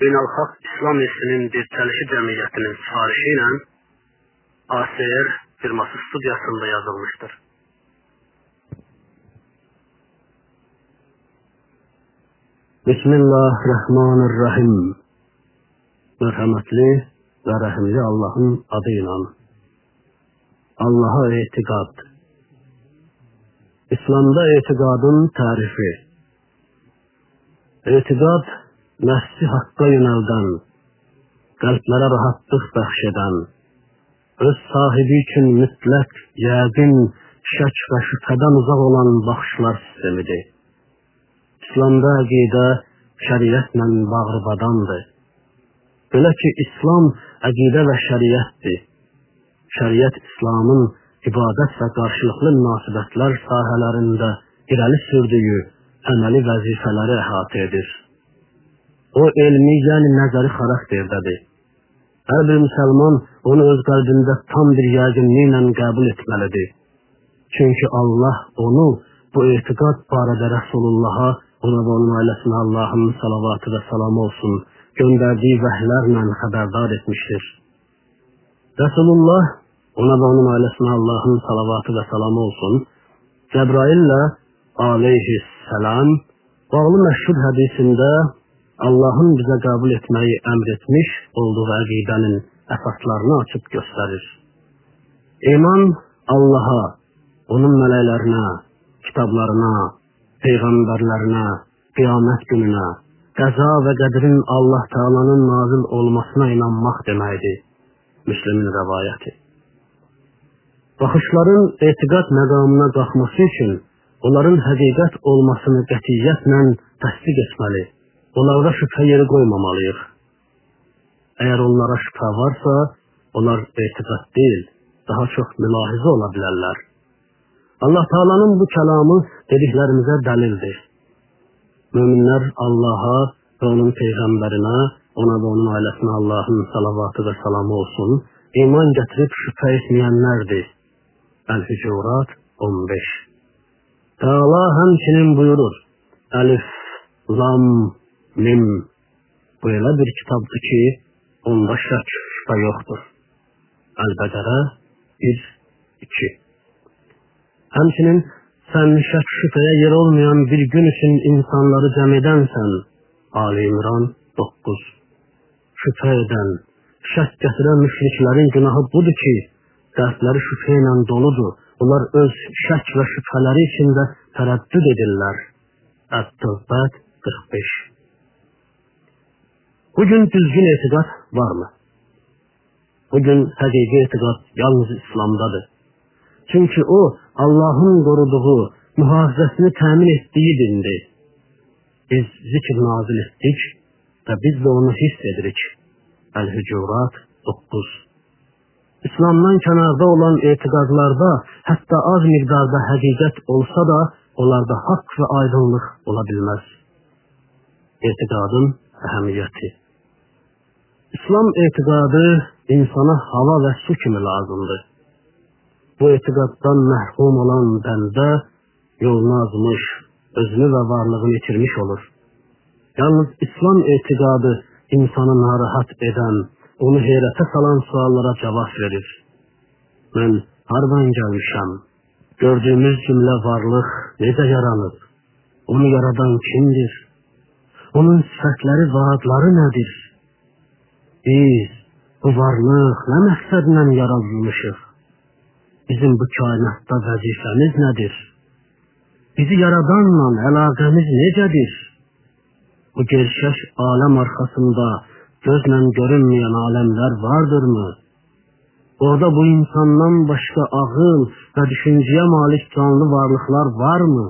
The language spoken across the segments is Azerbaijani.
Beynəlxalq İslam İrsinin Dirçəlişi Cəmiyyətinin sifarişi ilə ASR firması studiyasında yazılmışdır. Bismillahirrahmanirrahim. Mərhəmətli və rəhimli Allahın adıyla. Allah'a etiqad. İslamda etiqadın tərifi. Etiqad, nəfsi haqqa yönəldən, qəlblərə rahatlıq bəxş edən, öz sahibi üçün mütləq, yəqin, şək və şübhədən uzaq olan baxışlar sistemidir. İslamda əqidə şəriətlə bağrıbadandır. Belə ki, İslam əqidə və şəriətdir. Şəriət İslamın ibadət və qarşılıqlı münasibətlər sahələrində irəli sürdüyü əməli vəzifələri əhatə edir. O elmi, yəni nəzəri xarakterdədir. Hər bir müsəlman onu öz qəlbində tam bir yəqinliklə qəbul etməlidir. Çünki Allah onu bu etiqad barədə Rəsulullaha, ona və onun ailəsinə Allahın salavatı və salamı olsun, göndərdiyi vəhlərlə xəbərdar etmişdir. Rəsulullah, ona və onun ailəsinə Allahın salavatı və salamı olsun, Cəbraillə aleyhisselam bağlı məşhur hədisində Allahın bizə qəbul etməyi əmr etmiş olduğu əqidənin əsaslarını açıb göstərir. İman Allaha, onun mələklərinə, kitablarına, peyğəmbərlərinə, qiyamət gününə, qəza və qədrin Allah Teala'nın nazil olmasına inanmaq deməkdir. Müslimin rəvayəti. Baxışların etiqad məqamına qalxması üçün onların həqiqət olmasını qətiyyətlə təsdiq etməli. Onlarda şübhə yeri qoymamalıyıq. Əgər onlara şübhə varsa, onlar etiqad deyil, daha çox mülahizə ola bilərlər. Allah Teala'nın bu kəlamı dediklərimizə dəlildir. Möminlər Allaha və onun peyğəmbərinə, ona və onun ailəsinə Allahın salavatı və salamı olsun, iman gətirib şübhə etməyənlərdir. Əl-Hücurat 15. Teala həmçinin buyurur, Əlif, Lam, Mim. Bu elə bir kitabdır ki, onda şək, şübhə yoxdur. Əl-Bəqərə 1-2. Həmçinin sən şək şübhəyə yer olmayan bir gün üçün insanları cəm edənsən. Ali İmran 9. Şübhə edən, şək gətirən müşriklərin günahı budur ki, qəlbləri şübhə ilə doludur. Onlar öz şək və şübhələri içində tərəddüd edirlər. Ət-Tövbət 45. Bugün düzgün etiqad varmı? Bugün həqiqi etiqad yalnız İslamdadır. Çünki o, Allahın qoruduğu, mühafizəsini təmin etdiyi dindir. Biz zikr nazil etdik və biz də onu hiss edirik. Əl-Hücurat 9. İslamdan kənarda olan etiqadlarda hətta az miqdarda həqiqət olsa da, onlarda haqq və aydınlıq ola bilməz. Etiqadın əhəmiyyəti. İslam etiqadı insana hava və su kimi lazımdır. Bu etiqaddan məhrum olan bəndə yolunu azmış, özünü və varlığını itirmiş olur. Yalnız İslam etiqadı insanı narahat edən, onu heyrətə salan suallara cavab verir. Mən hardan gəlmişəm? Gördüyümüz cümlə varlıq necə yaranıb? Onu yaradan kimdir? Onun sifətləri və adları nədir? Biz bu varlıq nə məqsədlə yaradılmışıq? Bizim bu kainatda vəzifəmiz nədir? Bizi yaradanla əlaqəmiz necədir? Bu gerçək aləm arxasında gözlə görünməyən aləmlər vardırmı? Orada bu insandan başqa ağıl və düşüncəyə malik canlı varlıqlar varmı?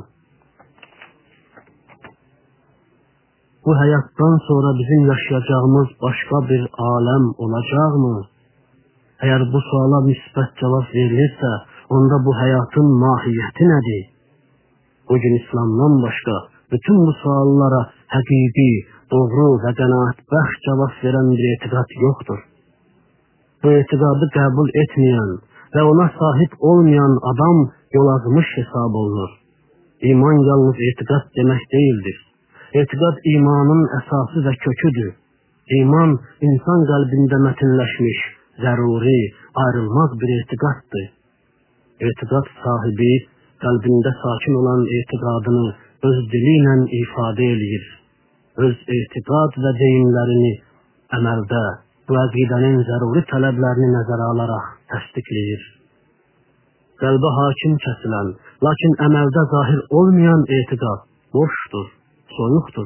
Bu həyatdan sonra bizim yaşayacağımız başqa bir aləm olacaqmı? Əgər bu suala müsbət cavab verilirsə, onda bu həyatın mahiyyəti nədir? Bugün İslamdan başqa bütün bu suallara həqiqi, doğru və qənaətbəxş cavab verən bir etiqad yoxdur. Bu etiqadı qəbul etməyən və ona sahib olmayan adam yol azmış hesab olunur. İman yalnız etiqad demək deyildir. Etiqad imanın əsası və köküdür. İman insan qəlbində mətinləşmiş, zəruri, ayrılmaz bir etiqaddır. Etiqad sahibi qəlbində sakin olan etiqadını öz dili ilə ifadə eləyir. Öz etiqad və deyimlərini əməldə bu əqidənin zəruri tələblərini nəzərə alaraq təsdiqləyir. Qəlbə hakim kəsilən, lakin əməldə zahir olmayan etiqad boşdur, soyuqdur.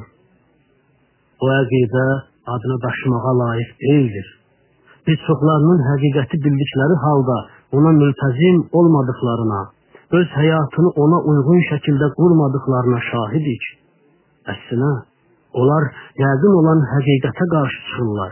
O əqidə adını daşımağa layiq deyildir. Biz çoxlarının həqiqəti bildikləri halda ona mültəzim olmadıqlarına, öz həyatını ona uyğun şəkildə qurmadıqlarına şahidik. Əksinə, onlar yəqin olan həqiqətə qarşı çıxırlar.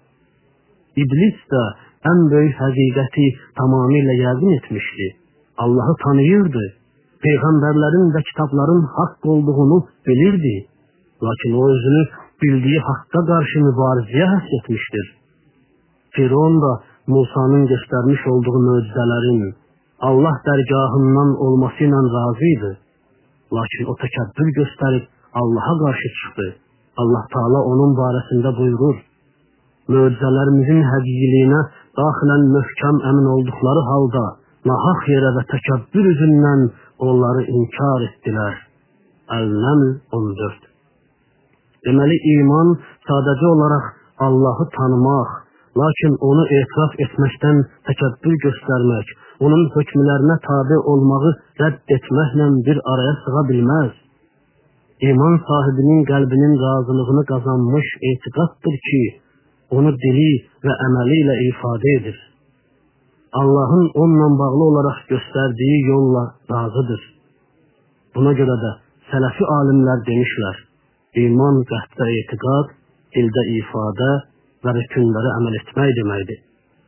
İblis də ən böyük həqiqəti tamamilə yəqin etmişdi. Allahı tanıyırdı. Peyğəmbərlərin və kitabların haqq olduğunu bilirdi. Lakin o özünü bildiyi haqqa qarşı mübarizəyə həsr etmişdir. Firon da Musanın göstərmiş olduğu möcüzələrin Allah dərgahından olması ilə razı idi. Lakin o təkəbbür göstərib Allaha qarşı çıxdı. Allah Taala onun barəsində buyurur: möcüzələrimizin həqiqiliyinə daxilən möhkəm əmin olduqları halda nahaq yerə və təkəbbür üzündən onları inkar etdilər. Əl-Nəml 14. Deməli, iman sadəcə olaraq Allahı tanımaq, lakin onu etiraf etməkdən təkəbbür göstərmək, onun hökmlərinə tabe olmağı rədd etməklə bir araya sığa bilməz. İman sahibinin qəlbinin razılığını qazanmış etiqaddır ki, onu dili və əməli ilə ifadə edir. Allahın onunla bağlı olaraq göstərdiyi yolla razıdır. Buna görə də sələfi alimlər demişlər, iman qəlbdə etiqad, dildə ifadə və rükünlərə əməl etmək deməkdir.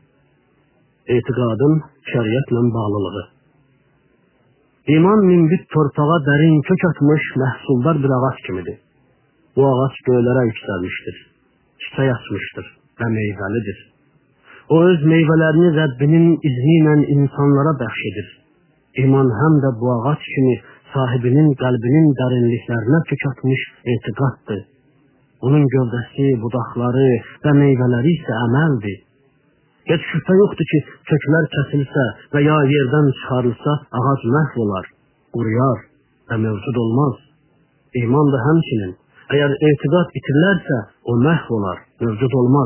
Etiqadın şəriətlə bağlılığı. İman minbit torpağa dərin kök atmış məhsuldar bir ağac kimidir. Bu ağac göylərə yüksəlmişdir, çiçək açmışdır və meyvəlidir. O öz meyvələrini Rəbbinin izni ilə insanlara bəxş edir. İman həm də bu ağac kimi sahibinin qəlbinin dərinliklərinə kök atmış etiqaddır. Onun gövdəsi, budaqları və meyvələri isə əməldir. Heç şübhə yoxdur ki, köklər kəsilsə və ya yerdən çıxarılsa, ağac məhv olar, quruyar və mövcud olmaz. İman da həmçinin, əgər etiqad itirilərsə, o məhv olar, mövcud olmaz.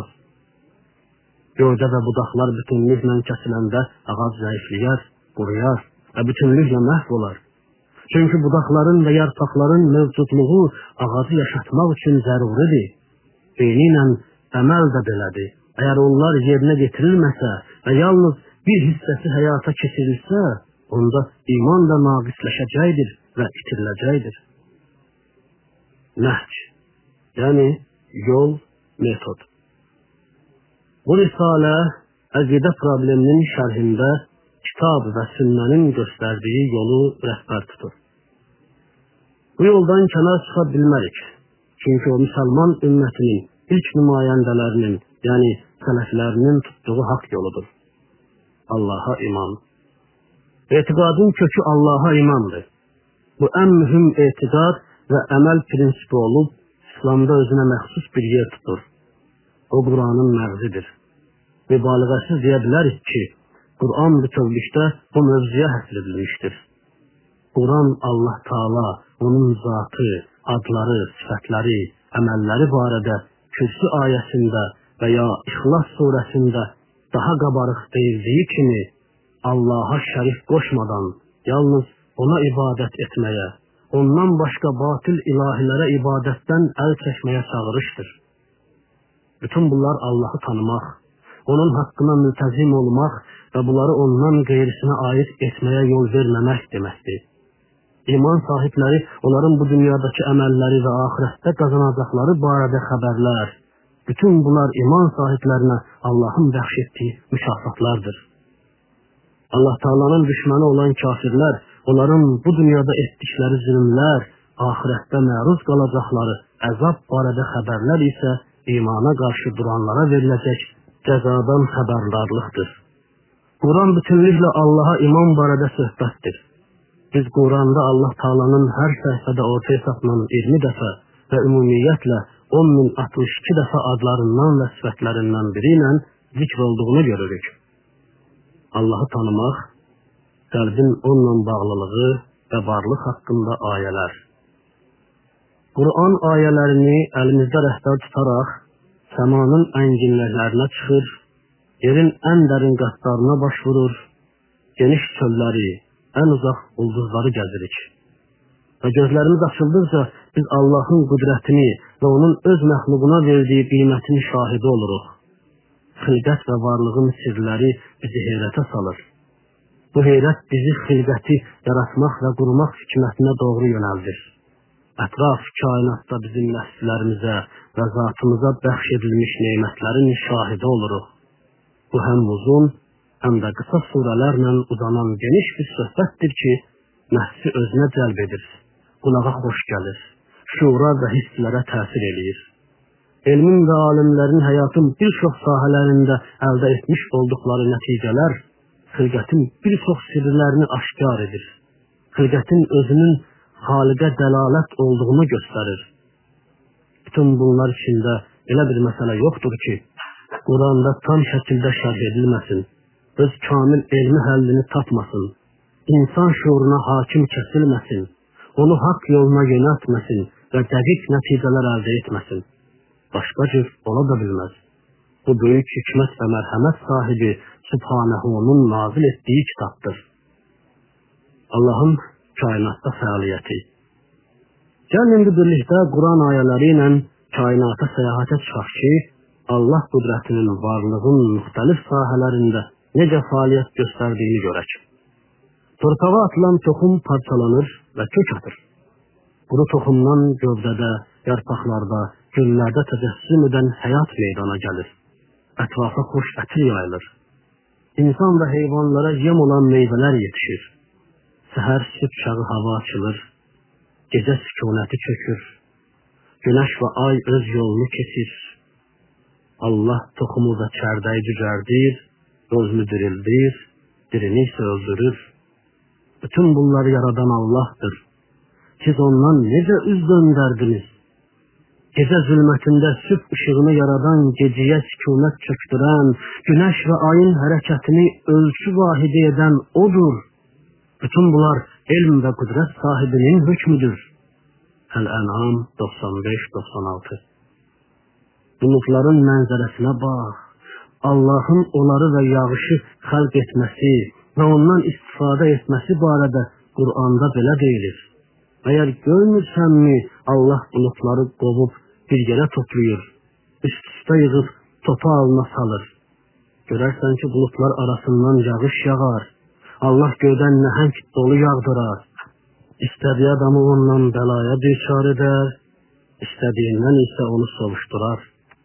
Gövdə və budaqlar bütünlüklə kəsiləndə ağac zəifləyər, quruyar və bütünlüklə məhv olar. Çünki budaqların və yarpaqların mövcudluğu ağacı yaşatmaq üçün zəruridir. Eynilə əməl də belədir. Əgər onlar yerinə getirilməsə və yalnız bir hissəsi həyata keçirilsə, onda iman da naqisləşəcəkdir və itiriləcəkdir. Nəhc, yəni yol, metod. Bu risalə əqidə probleminin şərhində kitab və sünnənin göstərdiyi yolu rəhbər tutur. Bu yoldan kənar çıxa bilmərik. Çünki o müsəlman ümmətinin ilk nümayəndələrinin, yəni sələflərinin tutduğu haqq yoludur. Allaha iman. Etiqadın kökü Allaha imandır. Bu ən mühüm etiqad və əməl prinsipi olub, İslamda özünə məxsus bir yer tutur. O Quranın məğzidir. Mübaliğəsiz deyə bilərik ki, Quran bütövlükdə bu mövzuya həsr edilmişdir. Quran Allah Taala, onun zatı, adları, sifətləri, əməlləri barədə Kürsü ayəsində və ya İxlas surəsində daha qabarıq deyildiyi kimi Allaha şərik qoşmadan yalnız ona ibadət etməyə, ondan başqa batil ilahilərə ibadətdən əl çəkməyə çağırışdır. Bütün bunlar Allahı tanımaq, onun haqqına mültəzim olmaq və bunları ondan qeyrisinə aid etməyə yol verməmək deməkdir. İman sahibləri onların bu dünyadakı əməlləri və axirətdə qazanacaqları barədə xəbərlər. Bütün bunlar iman sahiblərinə Allahın bəxş etdiyi mükafatlardır. Allah Taala'nın düşməni olan kafirlər, onların bu dünyada etdikləri zülmlər, axirətdə məruz qalacaqları əzab barədə xəbərlər isə imana qarşı duranlara veriləcək cəzadan xəbərdarlıqdır. Quran bütünlüklə Allaha iman barədə söhbətdir. Biz Quranda Allah Taala'nın hər səhifədə ortaya satılan 20 dəfə və ümumiyyətlə 10.062 dəfə adlarından və sifətlərindən biri ilə zikr olduğunu görürük. Allahı tanımaq, qəlbin onunla bağlılığı və varlıq haqqında ayələr. Quran ayələrini əlimizdə rəhbər tutaraq, səmanın ənginliklərinə çıxır, yerin ən dərin qatlarına baş vurur, geniş çölləri, ən uzaq ulduzları gəzirik. Və gözlərimiz açıldıqca biz Allahın qüdrətini və onun öz məxluquna verdiyi qiymətini şahidi oluruq. Xilqət və varlığın sirləri bizi heyrətə salır. Bu heyrət bizi xilqəti yaratmaq və qurmaq hikmətinə doğru yönəldir. Ətraf kainatda bizim nəslərimizə və zatımıza bəxş edilmiş neymətlərin şahidi oluruq. Bu həm uzun, həm də qısa surələrlə uzanan geniş bir söhbətdir ki, nəfsi özünə cəlb edir, qulağa xoş gəlir, şuura və hisslərə təsir eləyir. Elmin və alimlərin həyatın bir çox sahələrində əldə etmiş olduqları nəticələr xilqətin bir çox sirlərini aşkar edir. Xilqətin özünün xaliqə dəlalət olduğunu göstərir. Bütün bunlar içində elə bir məsələ yoxdur ki, Quranda tam şəkildə şərh edilməsin, öz kamil elmi həllini tapmasın, insan şuuruna hakim kəsilməsin, onu haqq yoluna yönəltməsin və dəqiq nəticələr əldə etməsin. Başqa cür ola da bilməz. Bu böyük hikmət və mərhəmət sahibi Sübhanəhu'nun nazil etdiyi kitabdır. Allahın kainatda fəaliyyəti. Gəlin indi birlikdə Quran ayələri ilə kainata səyahətə çıxaq ki, Allah qüdrətinin varlığın müxtəlif sahələrində necə fəaliyyət göstərdiyini görək. Torpağa atılan toxum parçalanır və kök atır. Quru toxumdan gövdədə, yarpaqlarda, güllərdə təcəssüm edən həyat meydana gəlir. Ətrafa xoş ətir yayılır. İnsan və heyvanlara yem olan meyvələr yetişir. Səhər sübh çağı hava açılır. Gecə sükunəti çökür. Günəş və ay öz yolunu keçir. Allah toxumu və çərdəyi cücərdir, özünü dirildir, dirini isə öldürür. Bütün bunları yaradan Allahdır. Siz ondan necə üz döndərdiniz? Gecə zülmətində sübh işığını yaradan, gecəyə sükunət çöktürən, günəş və ayın hərəkətini ölçü vahidi edən odur. Bütün bunlar elm və qüdrət sahibinin hökmüdür. Əl-Ən'am 95-96. Bulutların mənzərəsinə bax. Allahın onları və yağışı xəlq etməsi və ondan istifadə etməsi barədə Qur'anda belə deyilir. Əgər görmürsənmi, Allah bulutları qovub bir yerə toplayır, üst-üstə yığıb topa alına salır. Görərsən ki, bulutlar arasından yağış yağar. Allah göydən nəhəng dolu yağdırar. İstədiyi adamı ondan bəlaya düçar edər, istədiyindən isə onu soruşdurar.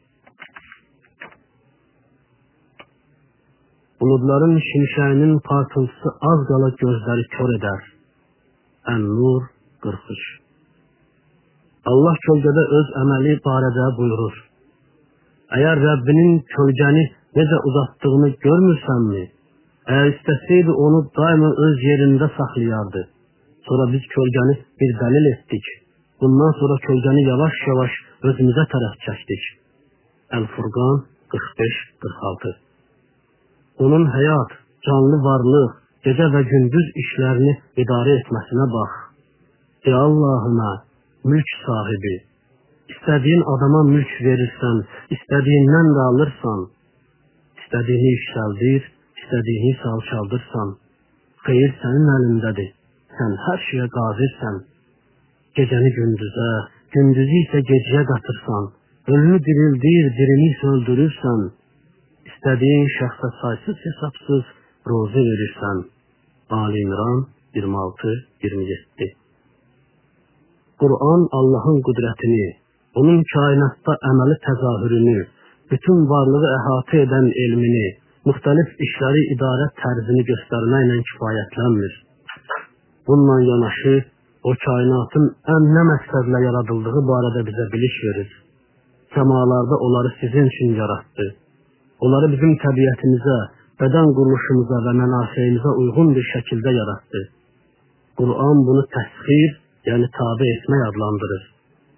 Buludların şimşəyinin partıltısı az qala gözləri kör edər. Ən-Nur 43. Allah kölgədə öz əməli barədə buyurur. Əgər Rəbbinin kölgəni necə uzatdığını görmürsənmi? Əgər istəsəydi onu daima öz yerində saxlayardı. Sonra biz kölgəni bir dəlil etdik. Bundan sonra kölgəni yavaş-yavaş özümüzə tərəf çəkdik. Əl-Furqan 45-46. Onun həyat, canlı varlıq, gecə və gündüz işlərini idarə etməsinə bax. Ey Allahına, mülk sahibi, istədiyin adama mülk verirsən, istədiyindən də alırsan, istədiyini yüksəldir, istədiyini alçaldırsan. Xeyir sənin əlindədir, sən hər şeyə qadirsən. Gecəni gündüzə, gündüzü isə gecəyə qatırsan, ölünü dirildir, dirini isə öldürürsən. İstədiyin şəxsə saysız hesabsız ruzi verirsən. Ali İmran 26-27. Qur'an Allahın qüdrətini, onun kainatda əməli təzahürünü, bütün varlığı əhatə edən elmini, müxtəlif işləri idarə tərzini göstərməklə kifayətlənmir. Bununla yanaşı, o kainatın ən nə məqsədlə yaradıldığı barədə bizə biliş verir. Səmalarda onları sizin üçün yaratdı. Onları bizim təbiətimizə, bədən quruluşumuza və mənafeyimizə uyğun bir şəkildə yaratdı. Qur'an bunu təsxir, yəni tabi etmək adlandırır.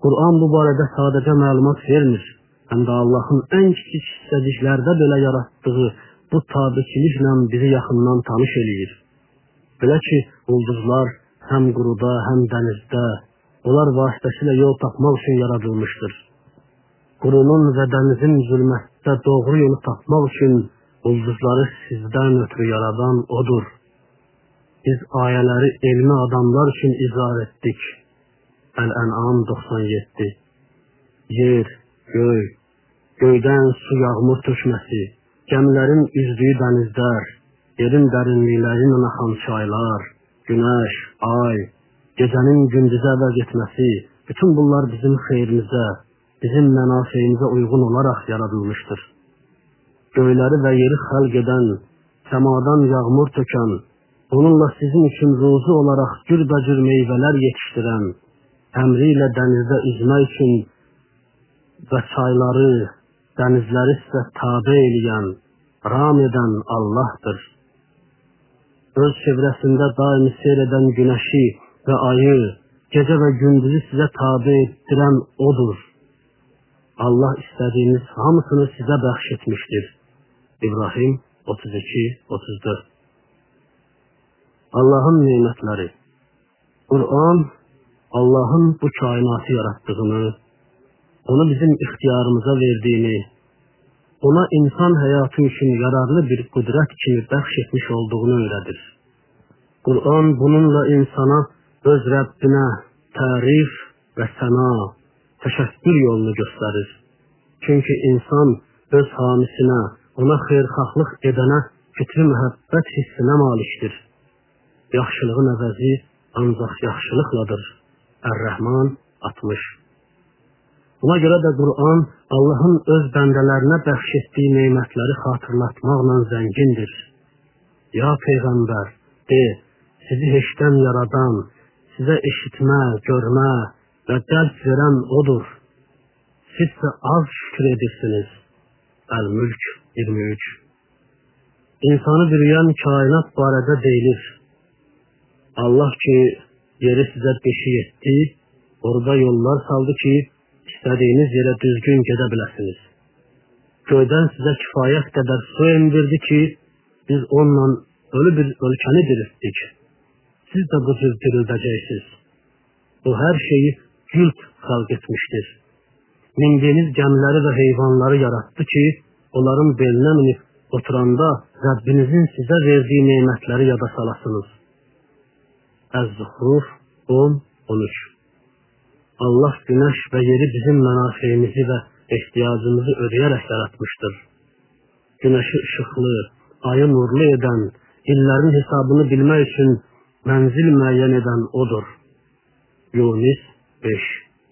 Quran bu barədə sadəcə məlumat vermir, həm də Allahın ən kiçik hissəciklərdə belə yaratdığı bu tabiçiliklə bizi yaxından tanış eləyir. Belə ki, ulduzlar həm quruda, həm dənizdə, onlar vasitəsilə yol tapmaq üçün yaradılmışdır. Qurunun və dənizin zülmətdə doğru yolu tapmaq üçün ulduzları sizdən ötürü yaradan odur. Biz ayələri elmi adamlar üçün izah etdik. Əl-Ən'am 97. Yer, göy, göydən su yağmur tökməsi, gəmilərin üzdüyü dənizlər, yerin dərinliklərindən axan çaylar, günəş, ay, gecənin gündüzə əvəz etməsi, bütün bunlar bizim xeyrimizə, bizim mənafeyimizə uyğun olaraq yaradılmışdır. Göyləri və yeri xəlq edən, səmadan yağmur tökən, onunla sizin üçün ruzu olaraq cürbəcür meyvələr yetişdirən, əmri ilə dənizdə üzmək üçün və çayları, dənizləri sizə tabe eləyən, ram edən Allahdır. Öz çevrəsində daimi seyr edən günəşi və ayı, gecə və gündüzü sizə tabe etdirən odur. Allah istədiyiniz hamısını sizə bəxş etmişdir. İbrahim 32-34. Allahın nemətləri. Quran Allahın bu kainatı yaratdığını, onu bizim ixtiyarımıza verdiyini, ona insan həyatı üçün yararlı bir qüdrət kimi bəxş etmiş olduğunu öyrədir. Quran bununla insana öz Rəbbinə tərif və səna, təşəkkür yolunu göstərir. Çünki insan öz hamisinə, ona xeyirxahlıq edənə fitri məhəbbət hissinə malikdir. Yaxşılığın əvəzi ancaq yaxşılıqladır. Ər-Rəhman 60. Buna görə də Quran Allahın öz bəndələrinə bəxş etdiyi nemətləri xatırlatmaqla zəngindir. Ya Peyğəmbər, de, sizi heçdən yaradan, sizə eşitmə, görmə və dərk verən odur. Sizsə az şükür edirsiniz. Əl-Mülk 23. İnsanı bürüyən kainat barədə deyilir. Allah ki, yeri sizə beşik etdi, orada yollar saldı ki, istədiyiniz yerə düzgün gedə biləsiniz. Göydən sizə kifayət qədər su endirdi ki, biz onunla ölü bir ölkəni diriltdik. Siz də bu cür dirildəcəksiniz. O hər şeyi gülk xalq etmişdir. Mindiyiniz gəmiləri və heyvanları yaratdı ki, onların belinə minib oturanda Rəbbinizin sizə verdiyi nemətləri yada salasınız. Əz-Zuhruf 10-13. Allah günəş və yeri bizim mənafeyimizi və ehtiyacımızı ödəyərək yaratmışdır. Günəşi işıqlı, ayı nurlu edən, illərin hesabını bilmək üçün mənzil müəyyən edən odur. Yunus 5.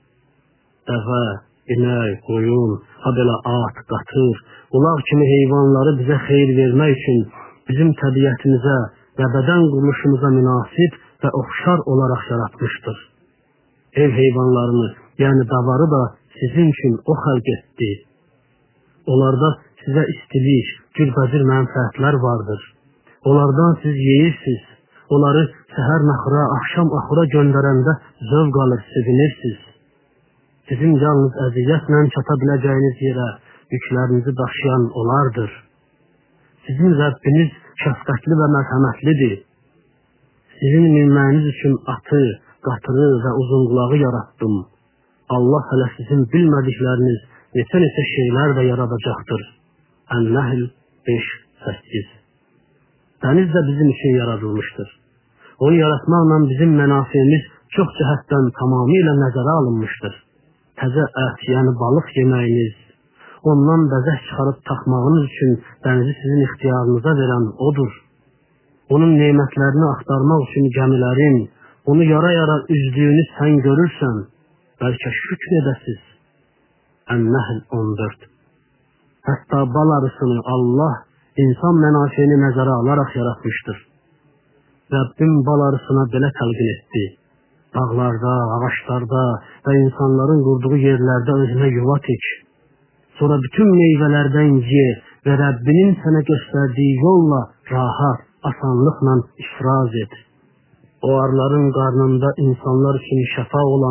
Dəvə, inək, qoyun, habelə at, qatır, ulaq kimi heyvanları bizə xeyir vermək üçün bizim təbiətimizə və bədən quruluşumuza münasib və oxşar olaraq yaratmışdır. Ev heyvanlarını, yəni davarı da sizin üçün o xəlq etdi. Onlarda sizə istilik, cürbəcür mənfəətlər vardır. Onlardan siz yeyirsiniz. Onları səhər naxıra, axşam axura göndərəndə zövq alır, sevinirsiniz. Sizin yalnız əziyyətlə çata biləcəyiniz yerə yüklərinizi daşıyan onlardır. Sizin Rəbbiniz şəfqətli və mərhəmətlidir. Sizin minməyiniz üçün atı, qatırı və uzunqulağı yaratdım. Allah hələ sizin bilmədikləriniz neçə şeylər də yaradacaqdır. Ən-Nəhl 5-8. Dəniz də bizim üçün yaradılmışdır. Onu yaratmaqla bizim mənafeyimiz çox cəhətdən tamamilə nəzərə alınmışdır. Təzə ət, yəni balıq yeməyiniz, ondan bəzək çıxarıb taxmağınız üçün dənizi sizin ixtiyarınıza verən odur. Onun nemətlərini axtarmaq üçün gəmilərin, onu yara-yara üzdüyünü sən görürsən, bəlkə şükr edəsiz. Ən-Nəhl 14. Hətta bal arısını Allah insan mənafeyini nəzərə alaraq yaratmışdır. Rəbbim bal arısına belə təlqin etdi. Dağlarda, ağaçlarda və insanların qurduğu yerlərdə özünə yuva tik. Sonra bütün meyvələrdən ye və Rəbbinin sənə göstərdiyi yolla rahat, asanlıqla ifraz et. O arıların qarnında insanlar üçün şəfa olan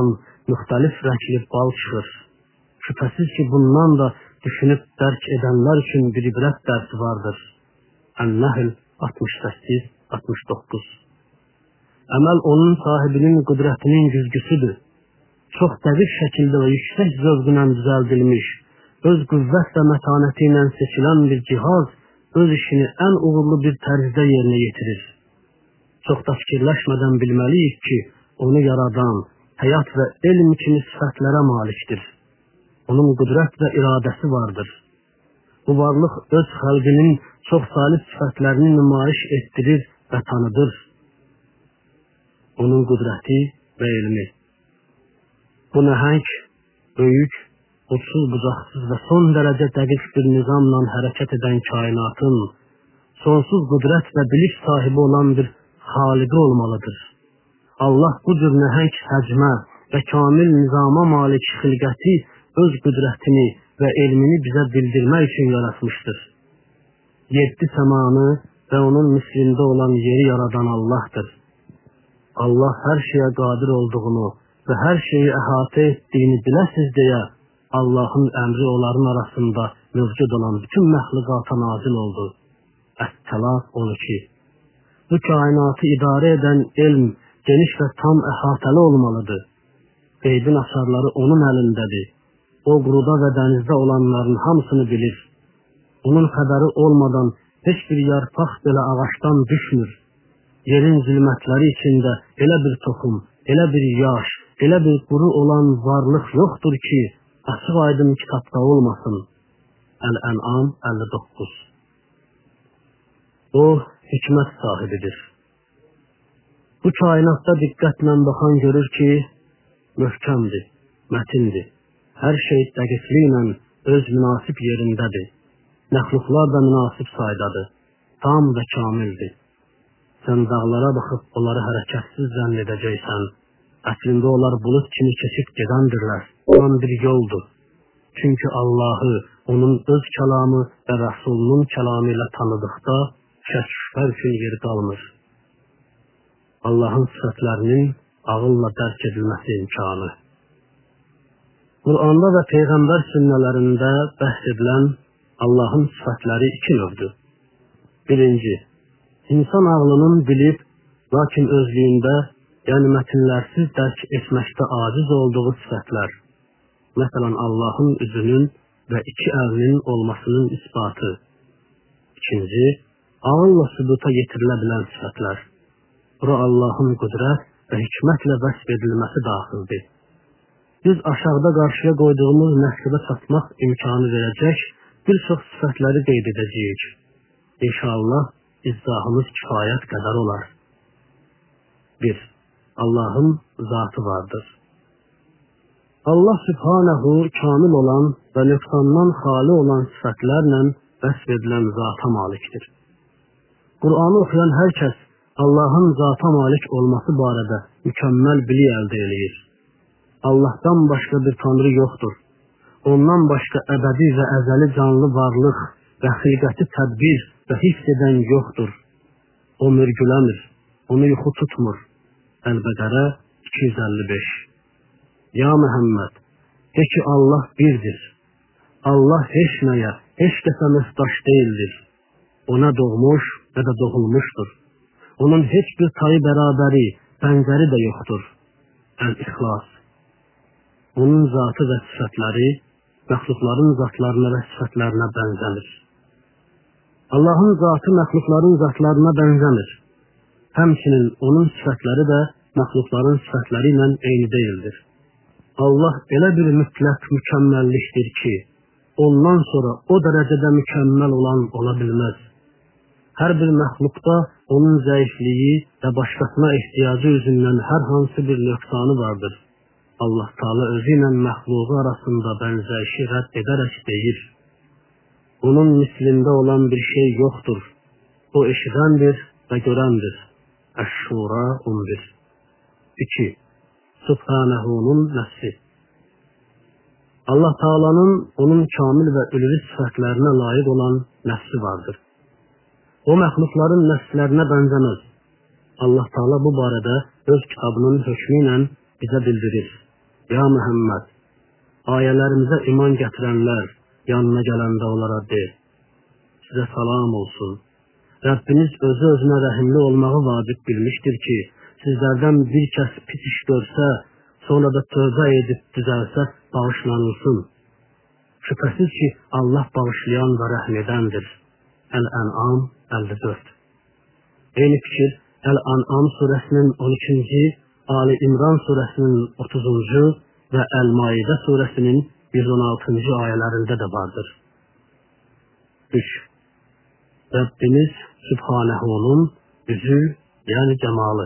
müxtəlif rəngli bal çıxır. Şübhəsiz ki, bundan da düşünüb dərk edənlər üçün bir ibrət dərsi vardır. Ən-Nəhl 68-69. Əməl onun sahibinin qüdrətinin güzgüsüdür. Çox dəqiq şəkildə və yüksək zövqlə düzəldilmiş, öz qüvvət və mətanəti ilə seçilən bir cihaz öz işini ən uğurlu bir tərzdə yerinə yetirir. Çox da fikirləşmədən bilməliyik ki, onu yaradan, həyat və elm kimi sifətlərə malikdir. Onun qüdrət və iradəsi vardır. Bu varlıq öz xalqının çox salih sifətlərini nümayiş etdirir və tanıdır. Onun qüdrəti və elmi. Bu nəhəng, böyük, uçsuz bucaqsız və son dərəcə dəqiq bir nizamla hərəkət edən kainatın sonsuz qüdrət və bilik sahibi olan bir xaliqi olmalıdır. Allah bu cür nəhəng həcmə və kamil nizama malik xilqəti öz qüdrətini və elmini bizə bildirmək üçün yaratmışdır. 7 səmanı və onun mislində olan yeri yaradan Allahdır. Allah hər şeyə qadir olduğunu və hər şeyi əhatə etdiyini biləsiz deyə Allahın əmri onların arasında mövcud olan bütün məxluqata nazil oldu. Ət-Təlaq 12. Bu kainatı idarə edən elm geniş və tam əhatəli olmalıdır. Qeybin açarları onun əlindədir. O quruda və dənizdə olanların hamısını bilir. Onun xəbəri olmadan heç bir yarpaq belə ağaçdan düşmür. Yerin zülmətləri içində elə bir toxum, elə bir yaş, elə bir quru olan varlıq yoxdur ki, açıq aydın kitabda olmasın. Əl-Ən'am 59. O, hikmət sahibidir. Bu kainatda diqqətlə baxan görür ki, möhkəmdir, mətindir. Hər şey dəqiqliklə öz münasib yerindədir. Məxluqlar da münasib saydadır. Tam və kamildir. Sən dağlara baxıb onları hərəkətsiz zənn edəcəksən. Əslində onlar bulut kimi keçib gedəndirlər. Olan bir yoldur. Çünki Allahı, onun öz kəlamı və Rəsulunun kəlamı ilə tanıdıqda şək-şübhə üçün yer qalmır. Allahın sifətlərinin ağılla dərk edilməsi imkanı. Qur'anda və Peyğəmbər sünnələrində bəhs edilən Allahın sifətləri 2 növdür. Birinci, insan ağlının bilib, lakin özlüyündə, yəni mətinlərsiz dərk etməkdə aciz olduğu sifətlər. Məsələn, Allahın üzünün və 2 əlinin olmasının isbatı. İkinci, ağılla sübuta yetirilə bilən sifətlər. Bura Allahın qüdrət və hikmətlə vəsf edilməsi daxildir. Biz aşağıda qarşıya qoyduğumuz məqsədə çatmaq imkanı verəcək bir çox sifətləri qeyd edəcəyik. İnşallah izahımız kifayət qədər olar. 1. Allahın zatı vardır. Allah Sübhanehu kamil olan və nöqsandan xali olan sifətlərlə vəsf edilən zata malikdir. Qur'anı oxuyan hər kəs Allahın zata malik olması barədə mükəmməl bilik əldə eləyir. Allahdan başqa bir tanrı yoxdur. Ondan başqa əbədi və əzəli canlı varlıq və xilqəti tədbir və hifz edən yoxdur. O mürgüləmir, onu yuxu tutmur. Əl-Bəqərə 255. Ya Məhəmməd, de ki Allah birdir. Allah heç nəyə, heç kəsə mühtaç deyildir. O nə doğmuş, nə də doğulmuşdur. Onun heç bir tayı bərabəri, bənzəri də yoxdur. Əl-İxlas. Onun zatı və sifətləri məxluqların zatlarına və sifətlərinə bənzəmir. Allahın zatı məxluqların zatlarına bənzəmir. Həmçinin onun sifətləri də məxluqların sifətləri ilə eyni deyildir. Allah elə bir mütləq mükəmməllikdir ki, ondan sonra o dərəcədə mükəmməl olan ola bilməz. Hər bir məxluqda onun zəifliyi və başqasına ehtiyacı üzündən hər hansı bir nöqsanı vardır. Allah Teala özü ilə məxluqu arasında bənzəyişi rədd edərək deyir. Onun mislində olan bir şey yoxdur. O eşidəndir və görəndir. Əş-Şura 11. 2. Subhanehu'nun nəfsi. Allah Teala'nın onun kamil və ülvi sifətlərinə layiq olan nəfsi vardır. O məxluqların nəfslərinə bənzəməz. Allah Teala bu barədə öz kitabının hökmü ilə bizə bildirir. Ya Muhammed, ayələrimizə iman gətirənlər yanına gələndə onlara de, sizə salam olsun. Rəbbiniz özü-özünə rəhimli olmağı vacib bilmişdir ki, sizlərdən bir kəs pis iş görsə, sonra da tövbə edib düzəlsə, bağışlanılsın. Şübhəsiz ki, Allah bağışlayan və rəhm edəndir. Əl-Ən'am 54. Eyni fikir Əl-An'am surəsinin 12-ci, Ali İmran surəsinin 30-cu və Əl-Maidə surəsinin 116-cı ayələrində də vardır. 3. Rəbbimiz Sübhanəhunun üzü, yəni cəmalı.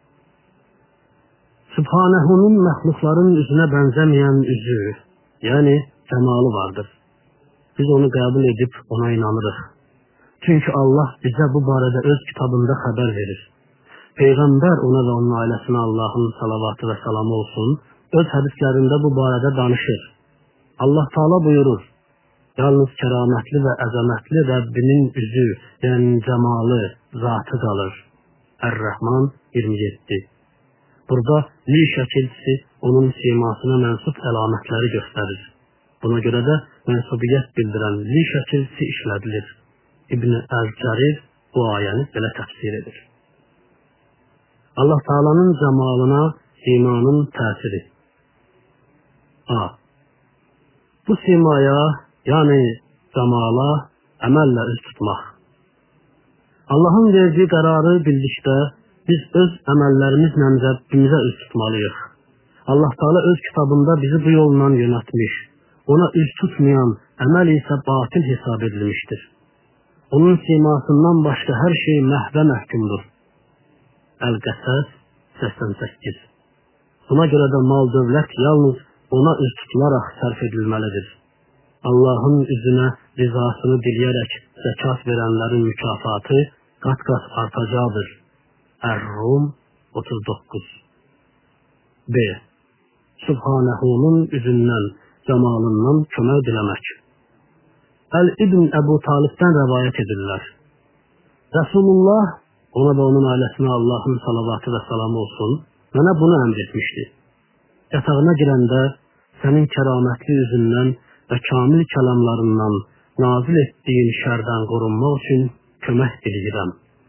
Sübhanəhunun məxluqların üzünə bənzəməyən üzü, yəni cəmalı vardır. Biz onu qəbul edib ona inanırıq. Çünki Allah bizə bu barədə öz kitabında xəbər verir. Peyğəmbər ona və onun ailəsinə Allahın salavatı və salamı olsun, öz hədislərində bu barədə danışır. Allah Teala buyurur, yalnız kəramətli və əzəmətli Rəbbinin üzü, yəni cəmalı, zatı qalır. Ər-Rəhman 27. Burada li şəkilçisi onun simasına mənsub əlamətləri göstərir. Buna görə də mənsubiyyət bildirən li şəkilçisi işlədilir. İbn-i Əl-Cərir bu ayəni belə təfsir edir. Allah Teala'nın cəmalına simanın təsiri. A. Bu simaya, yəni cəmala əməllə üz tutmaq. Allahın verdiyi qərarı bildikdə biz öz əməllərimizlə Rəbbimizə üz tutmalıyıq. Allah Teala öz kitabında bizi bu yolla yönətmiş. Ona üz tutmayan əməl isə batil hesab edilmişdir. Onun simasından başqa hər şey məhvə məhkumdur. Əl-Qəsəs 88. Buna görə də mal dövlət yalnız ona üz tutularaq sərf edilməlidir. Allahın üzünə rizasını diləyərək zəkat verənlərin mükafatı qat-qat artacaqdır. Ər-Rum 39. B. Subhanəhunun üzündən, cəmalından kömək diləmək. Əl-İbn Əbu Talibdən rəvayət edirlər. Rəsulullah, ona və onun ailəsinə Allahın salavatı və salamı olsun, mənə bunu əmr etmişdi. Yatağına girəndə sənin kəramətli üzündən və kamil kəlamlarından nazil etdiyin şərdən qorunmaq üçün kömək diləyirəm.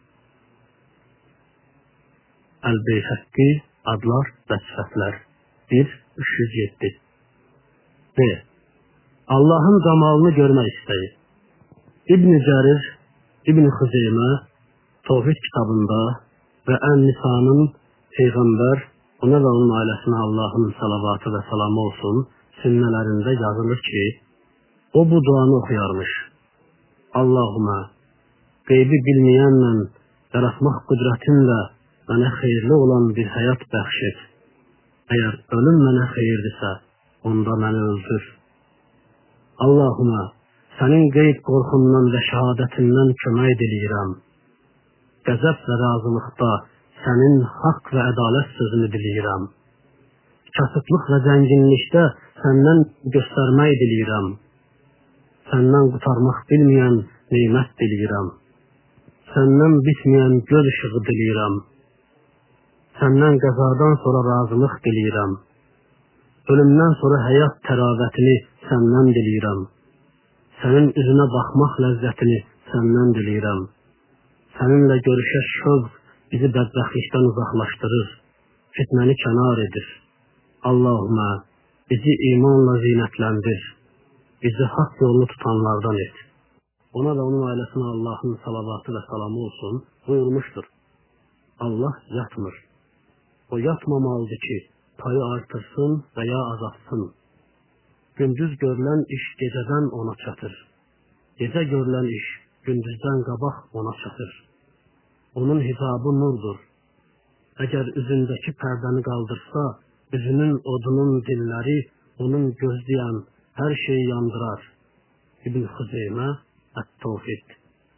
Əl-Beyhəqqi, adlar və sifətlər 1-307. B. Allahın camalını görmək istəyi. İbn-i Cərir, İbn-i Xüzeymə, Tevhid kitabında və Ən-Nisanın Peyğəmbər, ona və onun ailəsinə Allahın salavatı və salamı olsun, sünnələrində yazılır ki, o bu duanı oxuyarmış. Allahümə, qeybi bilməyənlə, yaratmaq qüdrətinlə mənə xeyirli olan bir həyat bəxş et. Əgər ölüm mənə xeyirdirsə, onda məni öldür. Allahümə, sənin qeyb qorxundan və şəhadətindən kömək diləyirəm. Qəzəb və razılıqda sənin haqq və ədalət sözünü diləyirəm. Kasıblıq və zənginlikdə səndən göstərmək diləyirəm. Səndən qutarmaq bilməyən neymət diləyirəm. Səndən bitməyən göz işığı diləyirəm. Səndən qəzadan sonra razılıq diləyirəm. Ölümdən sonra həyat təravətini səndən diləyirəm. Sənin üzünə baxmaq ləzzətini səndən diləyirəm. Səninlə görüşə şövq bizi bədbəxtlikdən uzaqlaşdırır, fitnəni kənar edir. Allahümə, bizi imanla zinətləndir, bizi haqq yolunu tutanlardan et. Ona və onun ailəsinə Allahın salavatı və salamı olsun, buyurmuşdur. Allah yatmır. O yatmamalıdır ki, payı artırsın və ya azaltsın. Gündüz görülən iş gecədən ona çatır. Gecə görülən iş gündüzdən qabaq ona çatır. Onun hicabı nurdur. Əgər üzündəki pərdəni qaldırsa, üzünün odunun dilləri onun gözləyən hər şeyi yandırar. İbn Xüzeymə Ət-Tevhid.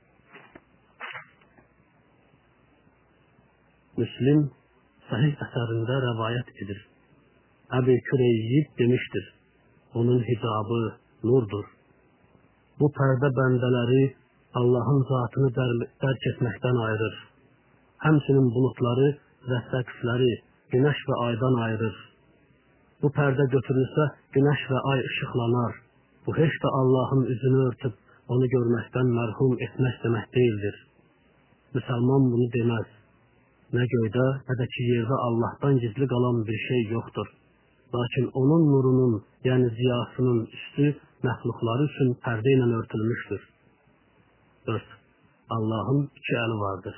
Müslim sahih əsərində rəvayət edir. Əbu Küreyyib demişdir, onun hicabı nurdur. Bu pərdə bəndələri Allahın zatını dərk etməkdən ayırır. Həmçinin bulutları və səqfləri günəş və aydan ayırır. Bu pərdə götürülsə, günəş və ay işıqlanar. Bu heç də Allahın üzünü örtüb, onu görməkdən mərhum etmək demək deyildir. Müsəlman bunu deməz. Nə göydə, nə də ki yerdə Allahdan gizli qalan bir şey yoxdur. Lakin onun nurunun, yəni ziyasının üstü məxluqları üçün pərdə ilə örtülmüşdür. 4. Allahın iki əli vardır.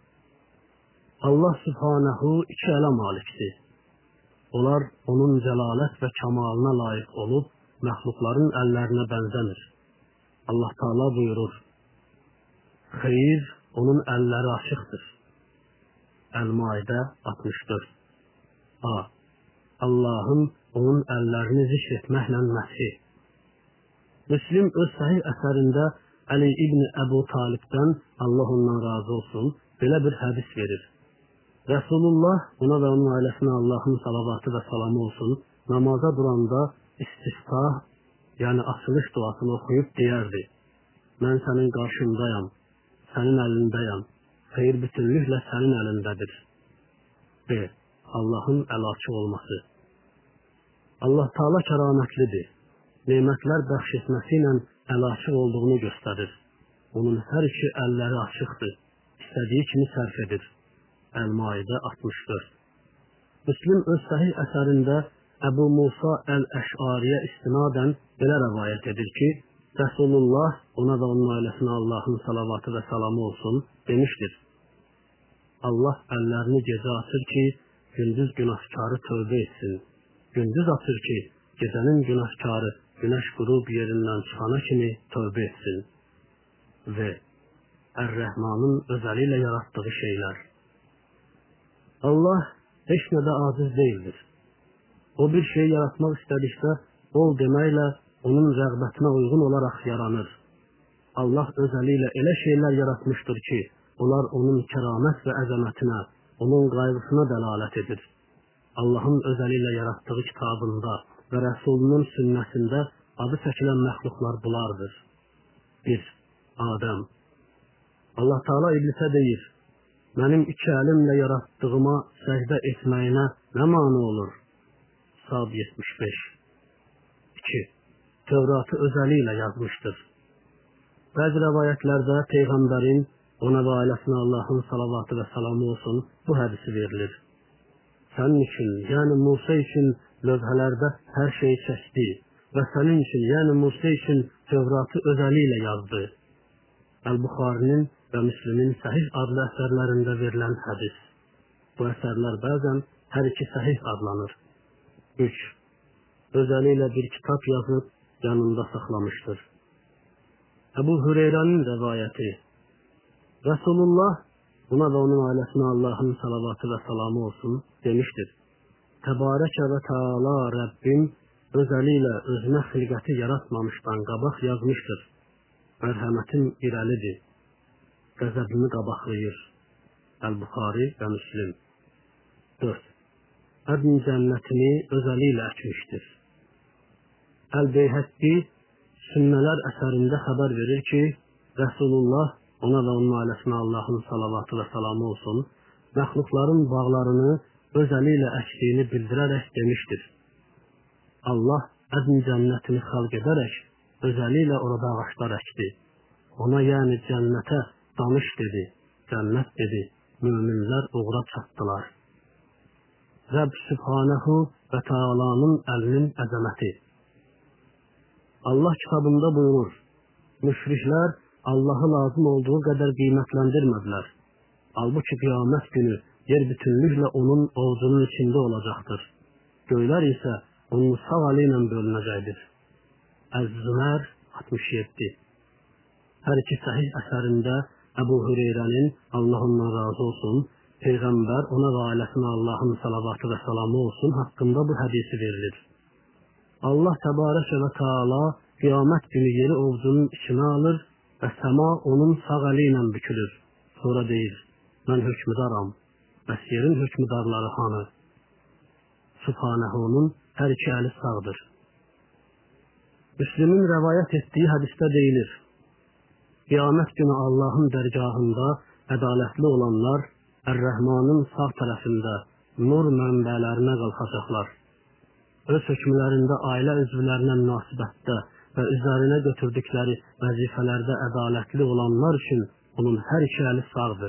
Allah Subhanahu iki ələ malikdir. Onlar onun cəlalət və kəmalına layiq olub, məxluqların əllərinə bənzəmir. Allah Taala buyurur, xeyr, onun əlləri açıqdır. Əl-Maidə 64. A. Allahın onun əllərini zikr etməklə məshi. Müslim öz sahih əsərində Əli ibn Əbu Talibdən, Allah ondan razı olsun, belə bir hədis verir. Resulullah, ona və onun ailəsinə Allahın salavatı və salamı olsun, namaza duranda istiftah, yəni açılış duasını oxuyub deyərdi. Mən sənin qarşındayam, sənin əlindəyəm, xeyir bütünlüklə sənin əlindədir. B. Allahın əli açıq olması. Allah Taala kəramətlidir. Nemətlər bəxş etməsi ilə əli açıq olduğunu göstərir. Onun hər iki əlləri açıqdır, istədiyi kimi sərf edir. Əl-Maidə 64. Müslim öz sahih əsərində Əbu Musa Əl-Əş'ariyə istinadən belə rəvayət edir ki, Resulullah, ona və onun ailəsinə Allahın salavatı və salamı olsun, demişdir. Allah əllərini gecə açır ki, gündüz günahkarı tövbə etsin. Gündüz açır ki, gecənin günahkarı günəş qürub yerindən çıxana kimi tövbə etsin. Və Ər-Rəhmanın özəli ilə yaratdığı şeylər. Allah heç nədə aciz deyildir. O bir şey yaratmaq istədikdə, ol deməklə onun rəğbətinə uyğun olaraq yaranır. Allah özəli ilə elə şeylər yaratmışdır ki, onlar onun kəramət və əzəmətinə, onun qayğısına dəlalət edir. Allahın özəli ilə yaratdığı kitabında və Rəsulunun sünnəsində adı çəkilən məxluqlar bunlardır. 1. Adəm. Allah Taala iblisə deyir, mənim iki əlimlə yaratdığıma səcdə etməyinə nə mane olur? Sad 75. 2. Tövratı özəli ilə yazmışdır. Bəzi rəvayətlərdə Peyğəmbərin, ona və ailəsinə Allahın salavatı və salamı olsun, bu hədisi verilir. Sənin üçün, yəni Musa üçün lövhələrdə hər şeyi çəkdi və sənin üçün, yəni Musa üçün Tövratı özəli ilə yazdı. Əl-Buxarinin və Müslimin səhih adlı əsərlərində verilən hədis. Bu əsərlər bəzən hər iki səhih adlanır. 3. Özəli ilə bir kitab yazıb yanında saxlamışdır. Əbu Hüreyrənin rəvayəti. Resulullah, buna və onun ailəsinə Allahın salavatı və salamı olsun, demişdir. Təbarəkə və Teala Rəbbim özəli ilə özünə xilqəti yaratmamışdan qabaq yazmışdır. Mərhəmətin irəlidir. Qəzəbini qabaqlayır. Əl-Buxari və Müslim. 4. Ədn cənnətini özəli ilə əkmişdir. Əl-Beyhəqqi sünnələr əsərində xəbər verir ki, Resulullah, ona və onun ailəsinə Allahın salavatı və salamı olsun, məxluqların bağlarını özəli ilə əkdiyini bildirərək demişdir. Allah ədn cənnətini xalq edərək özəli ilə orada ağaçlar əkdi. Ona yəni cənnətə danış dedi, cənnət dedi, müminlər uğra çatdılar. Rəbb Sübhanehu və Teala'nın əlinin əzəməti. Allah kitabında buyurur, müşriklər Allahı lazım olduğu qədər qiymətləndirmədilər. Halbuki qiyamət günü yer bütünlüklə onun ovucunun içində olacaqdır. Göylər isə onun sağ əli ilə bölünəcəkdir. Əz-Zümer 67. Hər iki səhih əsərində Əbu Hüreyrənin, Allah ondan razı olsun, Peyğəmbər, ona və ailəsinə Allahın salavatı və salamı olsun, haqqında bu hədisi verilir. Allah Təbarəkə və Teala qiyamət günü yeri ovucunun içinə alır və səma onun sağ əli ilə bükülür. Sonra deyir, mən hökmüdaram, bəs yerin hökmüdarları hanı? Subhanəhunun hər iki əli sağdır. Müslimin rəvayət etdiyi hədisdə deyilir, qiyamət günü Allahın dərgahında ədalətli olanlar Ər-Rəhmanın sağ tərəfində nur mənbələrinə qalxacaqlar. öz hökmlərində ailə üzvlərinə münasibətdə və üzərinə götürdükləri vəzifələrdə ədalətli olanlar üçün onun hər iki əli sağdır.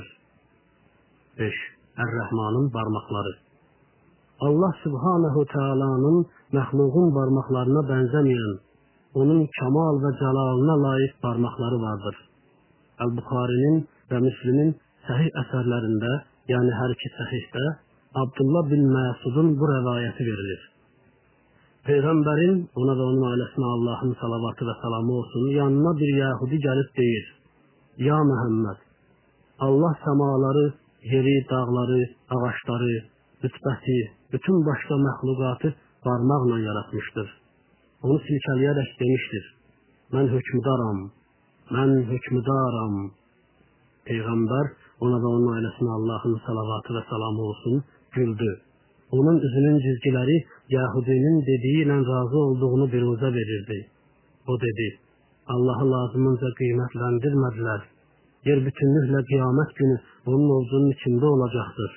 5. Ər-Rəhmanın barmaqları. Allah Subhanahu Teala'nın məxluqun barmaqlarına bənzəməyən, onun kamal və cəlalına layiq barmaqları vardır. Əl-Buxarinin və Müslimin səhih əsərlərində, yəni hər iki səhihdə, Abdullah bin Məsudun bu rəvayəti verilir. Peyğəmbərin, ona və onun ailəsinə Allahın salavatı və salamı olsun, yanına bir yəhudi gəlib deyir: Ya Məhəmməd, Allah səmaları, yeri, dağları, ağaçları, rütbəti, bütün başqa məxluqatı barmaqla yaratmışdır. Onu silkələyərək demişdir: Mən hökmdaram, mən hökmdaram. Peyğəmbər, ona və onun ailəsinə Allahın salavatı və salamı olsun, güldü. Onun üzünün cizgiləri Yəhudinin dediyi ilə razı olduğunu biruzə verirdi. O dedi: Allahı lazımınca qiymətləndirmədilər. Yer bütünlüklə qiyamət günü onun ovcunun içində olacaqdır.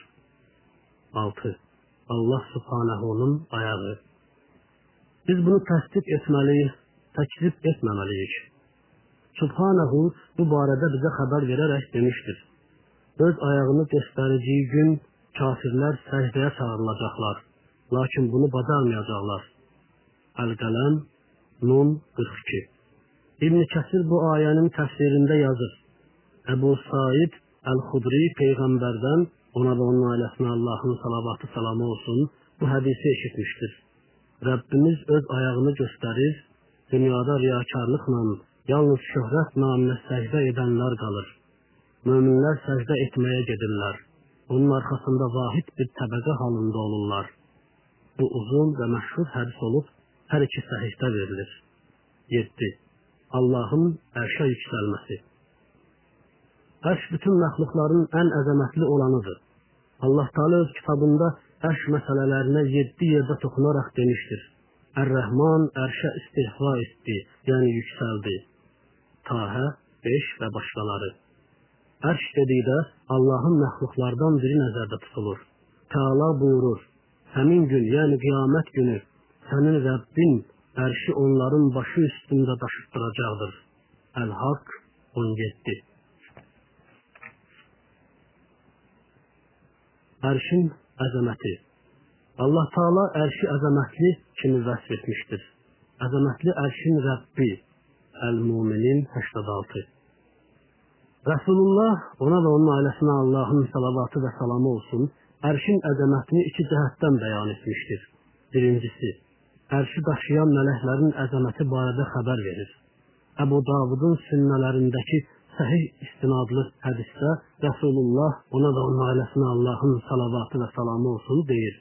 6. Allah Subhanahu'nun ayağı. Biz bunu təsdiq etməliyik, təkzib etməməliyik. Subhanahu bu barədə bizə xəbər verərək demişdir: Öz ayağını göstəriciyi gün kafirlər səcdəyə çağırılacaqlar, lakin bunu bacarmayacaqlar. Əl-Qələm, Nun 42. İbn Kəsir bu ayənin təfsirində yazır: Əbu Said Əl-Xudri Peyğəmbərdən, ona və onun ailəsinə Allahın salavatı salamı olsun, bu hədisi eşitmişdir. Rəbbimiz öz ayağını göstərir, dünyada riyakarlıqla, yalnız şöhrət naminə səcdə edənlər qalır. Möminlər səcdə etməyə gedirlər. Onun arxasında vahid bir təbəqə halında olurlar. Bu uzun və məşhur hədis olub, hər iki səhihdə verilir. 7. Allahın ərşə yüksəlməsi. Ərş bütün məxluqların ən əzəmətli olanıdır. Allah Teala öz kitabında ərş məsələlərinə 7 yerdə toxunaraq demişdir: Ər-Rəhman ərşə istihva etdi, yəni yüksəldi. Tahə 5 və başqaları. Ərş dedikdə Allahın məxluqlardan biri nəzərdə tutulur. Teala buyurur: Həmin gün, yəni qiyamət günü, sənin Rəbbin ərşi onların başı üstündə daşıtdıracaqdır. Əl-Haqq 17. Ərşin əzəməti. Allah Teala ərşi əzəmətli kimi vəsf etmişdir. Əzəmətli ərşin Rəbbi. Əl-Muminin 86. Resulullah, ona və onun ailəsinə Allahın salavatı və salamı olsun, ərşin əzəmətini iki cəhətdən bəyan etmişdir. Birincisi, ərşi daşıyan mələklərin əzəməti barədə xəbər verir. Əbu Davudun sünnələrindəki səhih istinadlı hədisdə Resulullah, ona və onun ailəsinə Allahın salavatı və salamı olsun, deyir: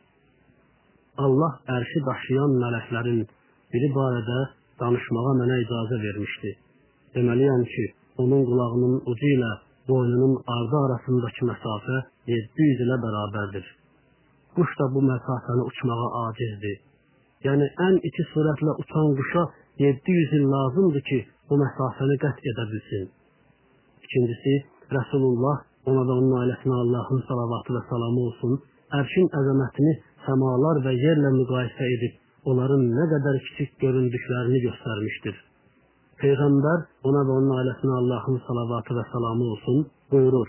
Allah ərşi daşıyan mələklərin biri barədə danışmağa mənə icazə vermişdi. Deməliyəm ki, onun qulağının ucu ilə boynunun ardı arasındakı məsafə 700 ilə bərabərdir. Quş da bu məsafəni uçmağa acizdir. Yəni, ən iti sürətlə uçan quşa 700 il lazımdır ki, bu məsafəni qət edə bilsin. İkincisi, Resulullah, ona və onun ailəsinə Allahın salavatı və salamı olsun, ərşin əzəmətini səmalar və yerlə müqayisə edib, onların nə qədər kiçik göründüklərini göstərmişdir. Peyğəmbər, ona və onun ailəsinə Allahın salavatı və salamı olsun, buyurur: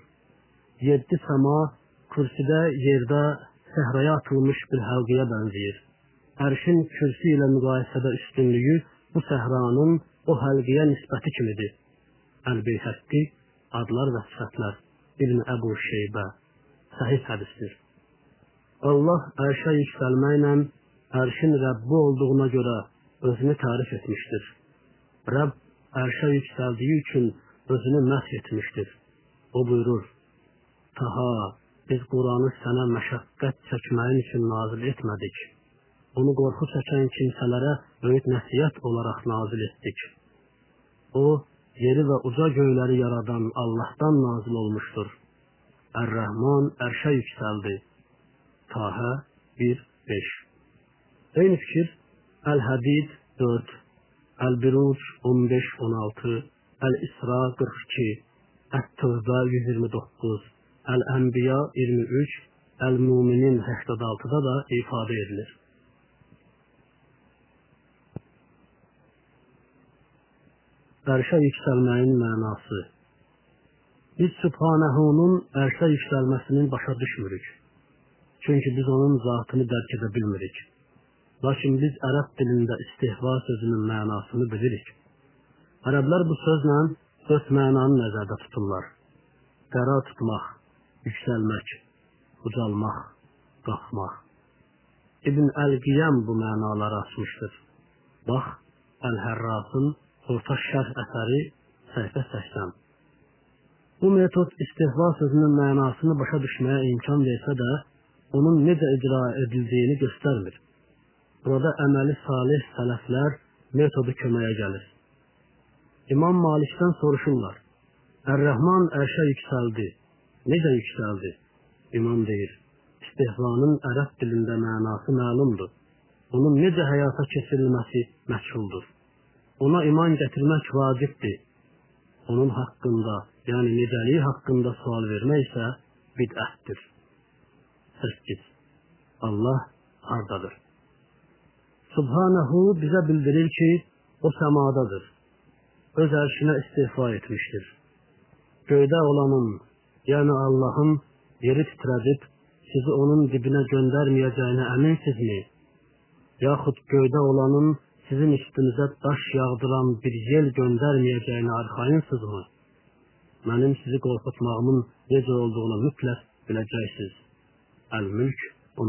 7 səma, kürsüdə, yerdə, səhraya atılmış bir həlqiyə bənzəyir. Ərşin kürsü ilə müqayisədə üstünlüyü bu səhranın o həlqiyə nisbəti kimidir. Əl-Beyhəqqi, adlar və sifətlər, İbn Əbu Şeybə, səhih hədisdir. Allah ərşə yüksəlməklə ərşin Rəbbi olduğuna görə özünü tərif etmişdir. Rəbb ərşə yüksəldiyi üçün özünü məhv etmişdir. O buyurur: Taha, biz Quranı sənə məşəqqət çəkməyin üçün nazil etmədik. Onu qorxu çəkən kimsələrə böyük nəsiyyət olaraq nazil etdik. O, yeri və uca göyləri yaradan Allahdan nazil olmuşdur. Ər-Rəhman ərşə yüksəldi. Tahə 1-5. Eyni fikir Əl-Hədid 4, Əl-Biruc 15-16, Əl-İsra 42, Ət-Tövbə 129, Əl-Ənbiya 23, Əl-Muminin 86-da da ifadə edilir. Ərşə yüksəlməyin mənası. Biz Sübhanəhunun ərşə yüksəlməsinin başa düşmürük. Çünki biz onun zatını dərk edə bilmirik. Lakin biz ərəb dilində istihva sözünün mənasını bilirik. Ərəblər bu sözlə 4 mənanı nəzərdə tuturlar. Qərar tutmaq, yüksəlmək, ucalmaq, qalxmaq. İbn Əl-Qiyəm bu mənaları açmışdır. Bax, Əl-Hərrasın Orta Şərh əsəri səhifə 80. Bu metod istihva sözünün mənasını başa düşməyə imkan versə də, onun necə icra edildiyini göstərmir. Burada əməli salih sələflər metodu köməyə gəlir. İmam Malikdən soruşurlar. Ər-Rəhman ərşə yüksəldi. Necə yüksəldi? İmam deyir. İstihvanın ərəb dilində mənası məlumdur. Onun necə həyata keçirilməsi məchuldur. Ona iman gətirmək vacibdir. Onun haqqında, yəni necəliyi haqqında sual vermək isə bidətdir. 8. Allah hardadır? Subhanahu bizə bildirir ki, o səmadadır. Öz ərşinə istihva etmişdir. Göydə olanın, yəni Allahın yeri titrədib, sizi onun dibinə göndərməyəcəyinə əminsizmi? Yaxud göydə olanın sizin üstünüzə daş yağdıran bir yel göndərməyəcəyinə arxayınsızmı? Mənim sizi qorxutmağımın necə olduğunu mütləq biləcəksiniz. Əl-Mülk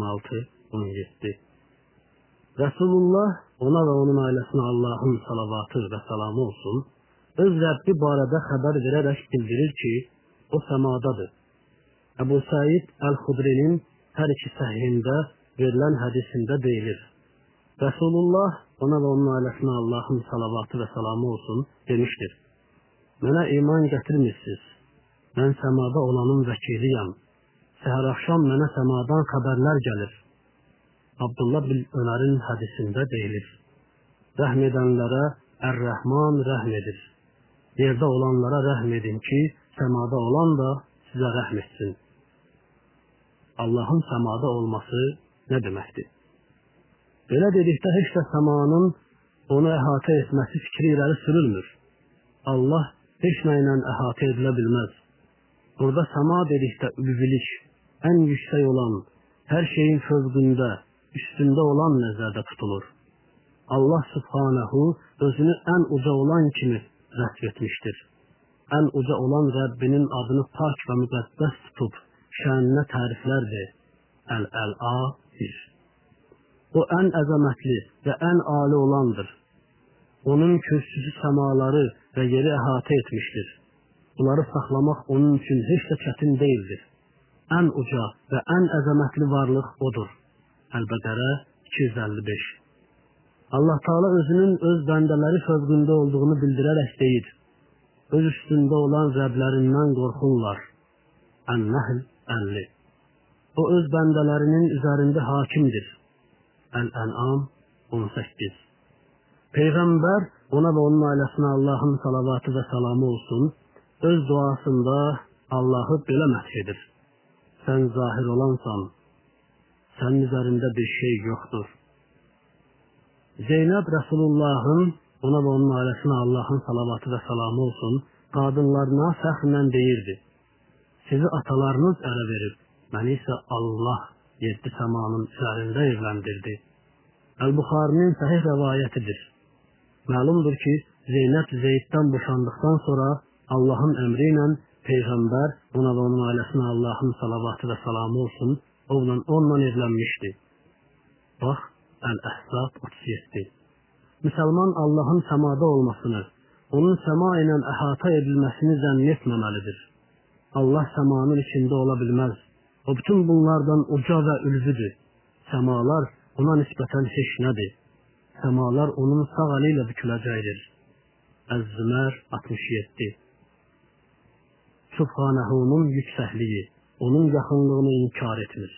16-17. Rəsulullah, ona və onun ailəsinə Allahın salavatı və salamı olsun, öz Rəbbi barədə xəbər verərək bildirir ki, o səmadadır. Əbu Said Əl-Xudrinin hər iki səhihində verilən hədisində deyilir. Rəsulullah, ona və onun ailəsinə Allahın salavatı və salamı olsun, demişdir. Mənə iman gətirmirsiniz. Mən səmada olanın vəkiliyəm. Səhər axşam mənə səmadan xəbərlər gəlir. Abdullah bin Ömərin hədisində deyilir. Rəhm edənlərə Ər-Rəhman rəhm edir. Yerdə olanlara rəhm edin ki, səmada olan da sizə rəhm etsin. Allahın səmada olması nə deməkdir? Belə dedikdə heç də səmanın onu əhatə etməsi fikri irəli sürülmür. Allah heç nə ilə əhatə edilə bilməz. Burada səma dedikdə ülvilik, ən yüksək olan, hər şeyin fövqündə, üstündə olan nəzərdə tutulur. Allah Subhanahu özünü ən uca olan kimi rəsm etmişdir. Ən uca olan Rəbbinin adını pak və müqəddəs tutub, şəninə təriflərdir. Əl-Əl-A 1. O ən əzəmətli və ən ali olandır. Onun kürsüsü səmaları və yeri əhatə etmişdir. Bunları saxlamaq onun üçün heç də çətin deyildir. Ən uca və ən əzəmətli varlıq odur. Əl-Bəqərə 255. Allah Teala özünün öz bəndələri fövqündə olduğunu bildirərək deyir. Öz üstündə olan Rəblərindən qorxurlar. Ən-Nəhl 50. O öz bəndələrinin üzərində hakimdir. Əl-Ən'am 18. Peyğəmbər, ona və onun ailəsinə Allahın salavatı və salamı olsun, öz duasında Allahı belə məth edir. Sən zahir olansan, sənin üzərində bir şey yoxdur. Zeynəb Rəsulullahın, ona və onun ailəsinə Allahın salavatı və salamı olsun, qadınlarına fəxrlə deyirdi. Sizi atalarınız ərə verib, məni isə Allah 7 səmanın üzərində evləndirdi. Əl-Buxarinin səhih rəvayətidir. Məlumdur ki, Zeynəb Zeyddən boşandıqdan sonra Allahın əmri ilə Peyğəmbər, ona və onun ailəsinə Allahın salavatı və salamı olsun, onunla evlənmişdi. Bax, Əl-Əhzab 37. Müsəlman Allahın səmada olmasını, onun səma ilə əhatə edilməsini zənn etməməlidir. Allah səmanın içində ola bilməz. O bütün bunlardan uca və ülvüdür. Səmalar ona nisbətən heç nədir. Səmalar onun sağ əli ilə büküləcəkdir. Əz-Zümər 67. Subhanəhunun yüksəkliyi, onun yaxınlığını inkar etmir.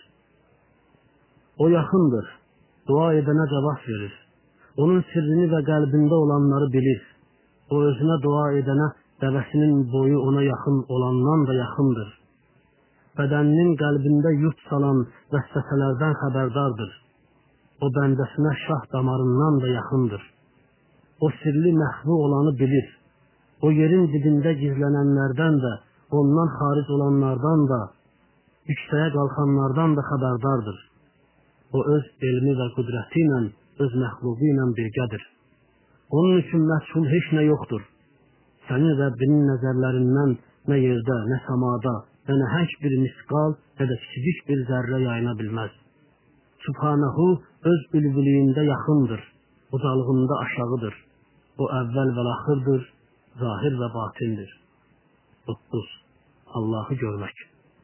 O yaxındır, dua edənə cavab verir. Onun sirrini və qəlbində olanları bilir. O özünə dua edənə dəvəsinin boyu ona yaxın olandan da yaxındır. Bədəninin qəlbində yurt salan vəsvəsələrdən xəbərdardır. O bəndəsinə şah damarından da yaxındır. O sirli məxvi olanı bilir. o yerin dibində gizlənənlərdən də, ondan xaric olanlardan da, yüksəyə qalxanlardan da xəbərdardır. O öz elmi və qüdrəti ilə, öz məxluqu ilə birgədir. Onun üçün məchul heç nə yoxdur. Sənin Rəbbinin nəzərlərindən nə yerdə, nə samada, və nəhəng bir misqal, nə də kiçik bir zərrə yayına bilməz. Subhanahu öz ülvülüyündə yaxındır, ucalığında aşağıdır. O əvvəl və axırdır, zahir və batindir. 9. Allahı görmək.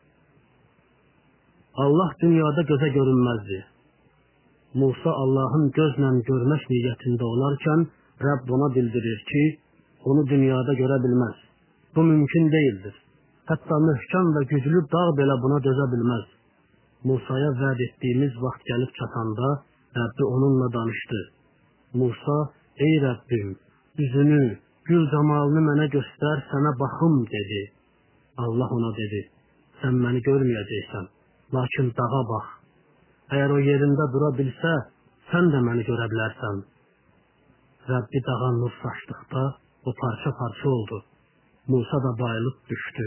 Allah dünyada gözə görünməzdi. Musa Allahın gözlə görmək niyyətində olarkən, Rəbb ona bildirir ki, onu dünyada görə bilməz. Bu mümkün deyildir. Hətta möhkəm və güclü dağ belə buna dözə bilməz. Musaya vəd etdiyimiz vaxt gəlib çatanda, Rəbbi onunla danışdı. Musa, ey Rəbbim, üzünü, gül camalını mənə göstər, sənə baxım, dedi. Allah ona dedi, sən məni görməyəcəksən, lakin dağa bax. Əgər o yerində dura bilsə, sən də məni görə bilərsən. Rəbbi dağa nur saçdıqda, o parça-parça oldu. Musa da bayılıb düşdü.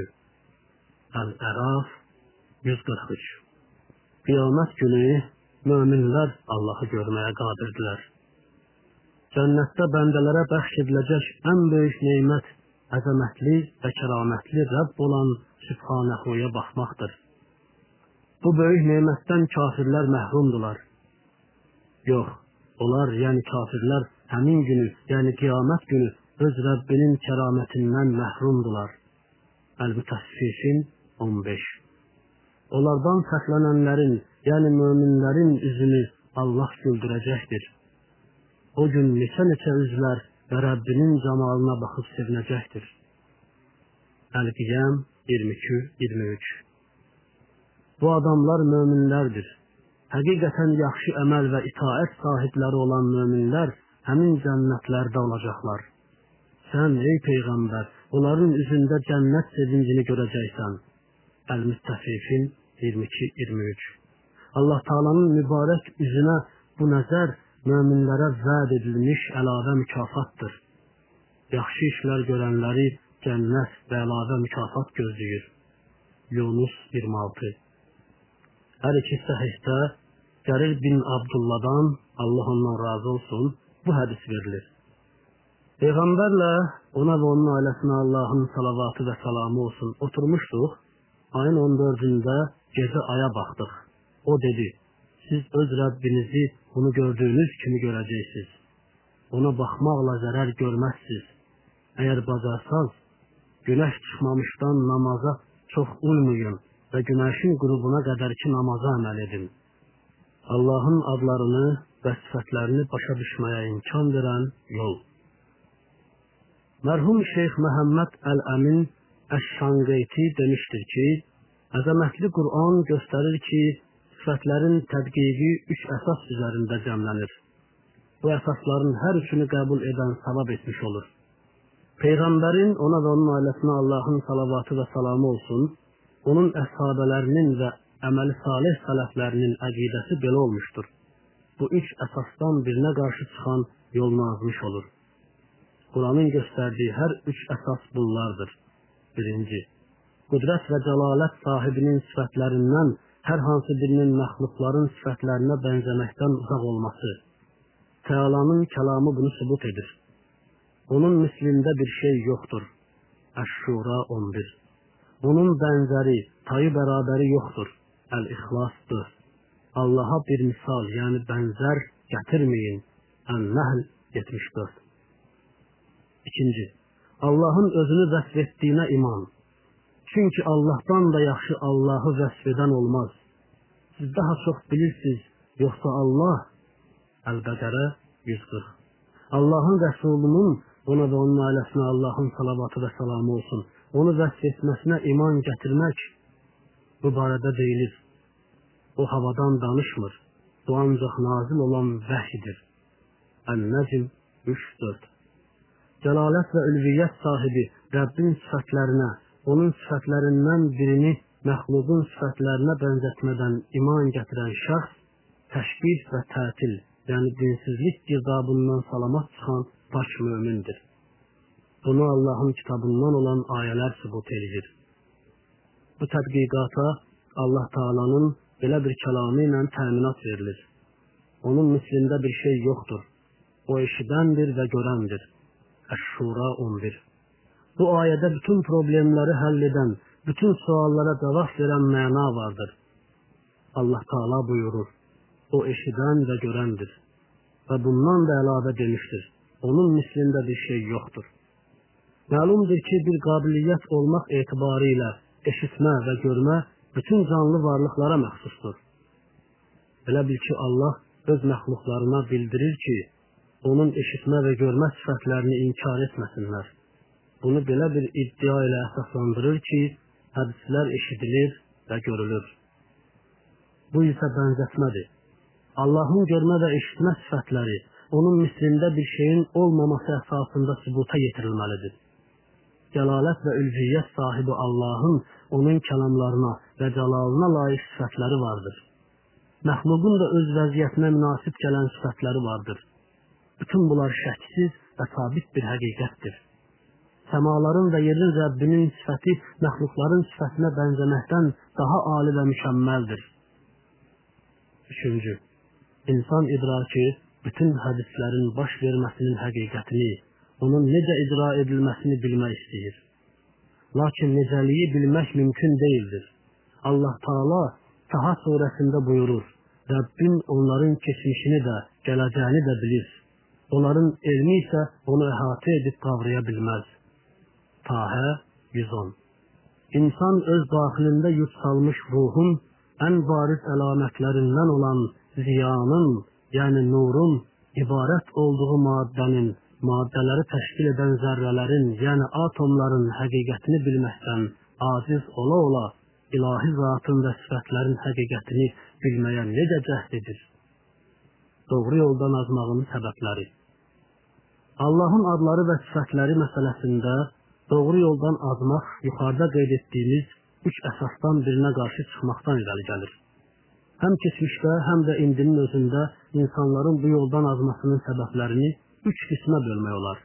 Əl-Əraf 143. Qiyamət günü möminlər Allahı görməyə qadirdirlər. Cənnətdə bəndələrə bəxş ediləcək ən böyük neymət, əzəmətli və kəramətli Rəbb olan Sübhanehu'ya baxmaqdır. Bu böyük neymətdən kafirlər məhrumdular. Yox, onlar, yəni kafirlər, həmin günü, yəni qiyamət günü öz Rəbbinin kəramətindən məhrumdular. Əl-Mütəffifin 15. Onlardan fərqlənənlərin, yəni möminlərin üzünü Allah güldürəcəkdir. O gün neçə-neçə üzlər və Rəbbinin camalına baxıb sevinəcəkdir. Əl-Qiyam 22-23. Bu adamlar möminlərdir. Həqiqətən yaxşı əməl və itaət sahibləri olan möminlər həmin cənnətlərdə olacaqlar. Sən, ey Peyğəmbər, onların üzündə cənnət sevincini görəcəksən. Əl-Müttəfifin 22-23. Allah Taala'nın mübarək üzünə bu nəzər möminlərə vəd edilmiş əlavə mükafatdır. Yaxşı işlər görənləri cənnət və əlavə mükafat gözləyir. Yunus 26. Hər iki səhihdə Cərir bin Abdullahdan, Allah ondan razı olsun, bu hədis verilir. Peyğəmbərlə ona və onun ailəsinə Allahın salavatı və salamı olsun oturmuşduq. Ayın 14-də gecə aya baxdıq. O dedi, siz öz Rəbbinizi bunu gördüyünüz kimi görəcəksiniz. Ona baxmaqla zərər görməzsiniz. Əgər bacarsaz, günəş çıxmamışdan namaza çox uymayın və günəşin qürubuna qədər ki namaza əməl edin. Allahın adlarını və sifətlərini başa düşməyə imkan verən yol. Mərhum Şeyx Məhəmməd Əl-Əmin Əş-Şanqeyti demişdir ki, əzəmətli Qur'an göstərir ki, sifətlərin tədqiqi 3 əsas üzərində cəmlənir. Bu əsasların hər üçünü qəbul edən savab etmiş olur. Peyğəmbərin, ona və onun ailəsinə Allahın salavatı və salamı olsun, onun əshabələrinin və əməli salih sələflərinin əqidəsi belə olmuşdur. Bu 3 əsasdan birinə qarşı çıxan yolunu azmış olur. Quranın göstərdiyi hər 3 əsas bunlardır. 1. Qüdrət və cəlalət sahibinin sifətlərindən hər hansı birinin məxluqların sifətlərinə bənzəməkdən uzaq olması. Teala'nın kəlamı bunu sübut edir. Onun mislində bir şey yoxdur. Əş-Şura 11. Onun bənzəri, tayı bərabəri yoxdur. Əl-İxlas 4. Allaha bir misal, yəni bənzər gətirməyin. Ən-Nəhl 74. 2. Allahın özünü vəsf etdiyinə iman. Çünki Allahdan da yaxşı Allahı vəsf edən olmaz. Siz daha çox bilirsiniz, yoxsa Allah? Əl-Bəqərə 140. Allahın Rəsulunun, ona və onun ailəsinə Allahın salavatı və salamı olsun, onu vəsf etməsinə iman gətirmək bu barədə deyilir. O havadan danışmır, bu ancaq nazil olan vəhyidir. Ən-Nəcm 3-4. Cəlalət və ülviyyət sahibi Rəbbin sifətlərinə, onun sifətlərindən birini məxluqun sifətlərinə bənzətmədən iman gətirən şəxs, təşbih və tətil, yəni dinsizlik girdabından salamat çıxan baş mömindir. Bunu Allahın kitabından olan ayələr sübut edir. Bu tədqiqata Allah Taala'nın belə bir kəlamı ilə təminat verilir. Onun mislində bir şey yoxdur. O eşidəndir və görəndir. Əş-Şura 11. Bu ayədə bütün problemləri həll edən, bütün suallara cavab verən məna vardır. Allah Taala buyurur, o eşidən və görəndir. Və bundan da əlavə demişdir, onun mislində bir şey yoxdur. Məlumdur ki, bir qabiliyyət olmaq etibarilə eşitmə və görmə bütün canlı varlıqlara məxsusdur. Elə bil ki, Allah öz məxluqlarına bildirir ki, onun eşitmə və görmə sifətlərini inkar etməsinlər. Bunu belə bir iddia ilə əsaslandırır ki, hədislər eşidilir və görülür. Bu isə bənzətmədir. Allahın görmə və eşitmə sifətləri onun mislində bir şeyin olmaması əsasında sübuta yetirilməlidir. Cəlalət və ülviyyət sahibi Allahın onun kəlamlarına və cəlalına layiq sifətləri vardır. Məxluqun da öz vəziyyətinə münasib gələn sifətləri vardır. Bütün bunlar şəksiz və sabit bir həqiqətdir. Səmaların və yerin Rəbbinin sifəti məxluqların sifətinə bənzəməkdən daha ali və mükəmməldir. 3. İnsan idraki bütün hədislərin baş verməsinin həqiqətini, onun necə icra edilməsini bilmək istəyir. Lakin necəliyi bilmək mümkün deyildir. Allah Taala Taha surəsində buyurur, Rəbbim onların keçmişini də, gələcəyini də bilir. Onların elmi isə onu əhatə edib qavraya bilməz. Tahə 110. İnsan öz daxilində yurt salmış ruhun ən bariz əlamətlərindən olan ziyanın, yəni nurun ibarət olduğu maddənin, maddələri təşkil edən zərrələrin, yəni atomların həqiqətini bilməkdən aciz ola-ola ilahi zatın və sifətlərin həqiqətini bilməyə necə cəhd edir? Doğru yoldan azmağının səbəbləri. Allahın adları və sifətləri məsələsində doğru yoldan azmaq yuxarıda qeyd etdiyimiz 3 əsasdan birinə qarşı çıxmaqdan irəli gəlir. Həm keçmişdə, həm də indinin özündə insanların bu yoldan azmasının səbəblərini 3 qismə bölmək olar.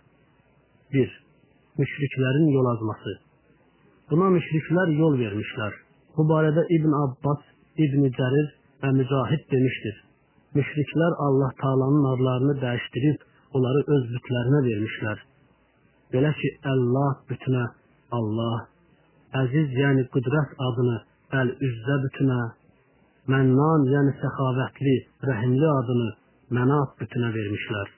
1. Müşriklərin yol azması. Buna müşriklər yol vermişlər. Bu barədə İbn Abbas, İbn Cərir və Mücahid demişdir. Müşriklər Allah Taala'nın adlarını dəyişdirib, onları öz bütlərinə vermişlər. Belə ki, Allah bütünə Allah, Əziz yəni qüdrət adını Əl-Üzzə bütünə, Mənnan yəni səxavətli, rəhimli adını Mənat bütünə vermişlər.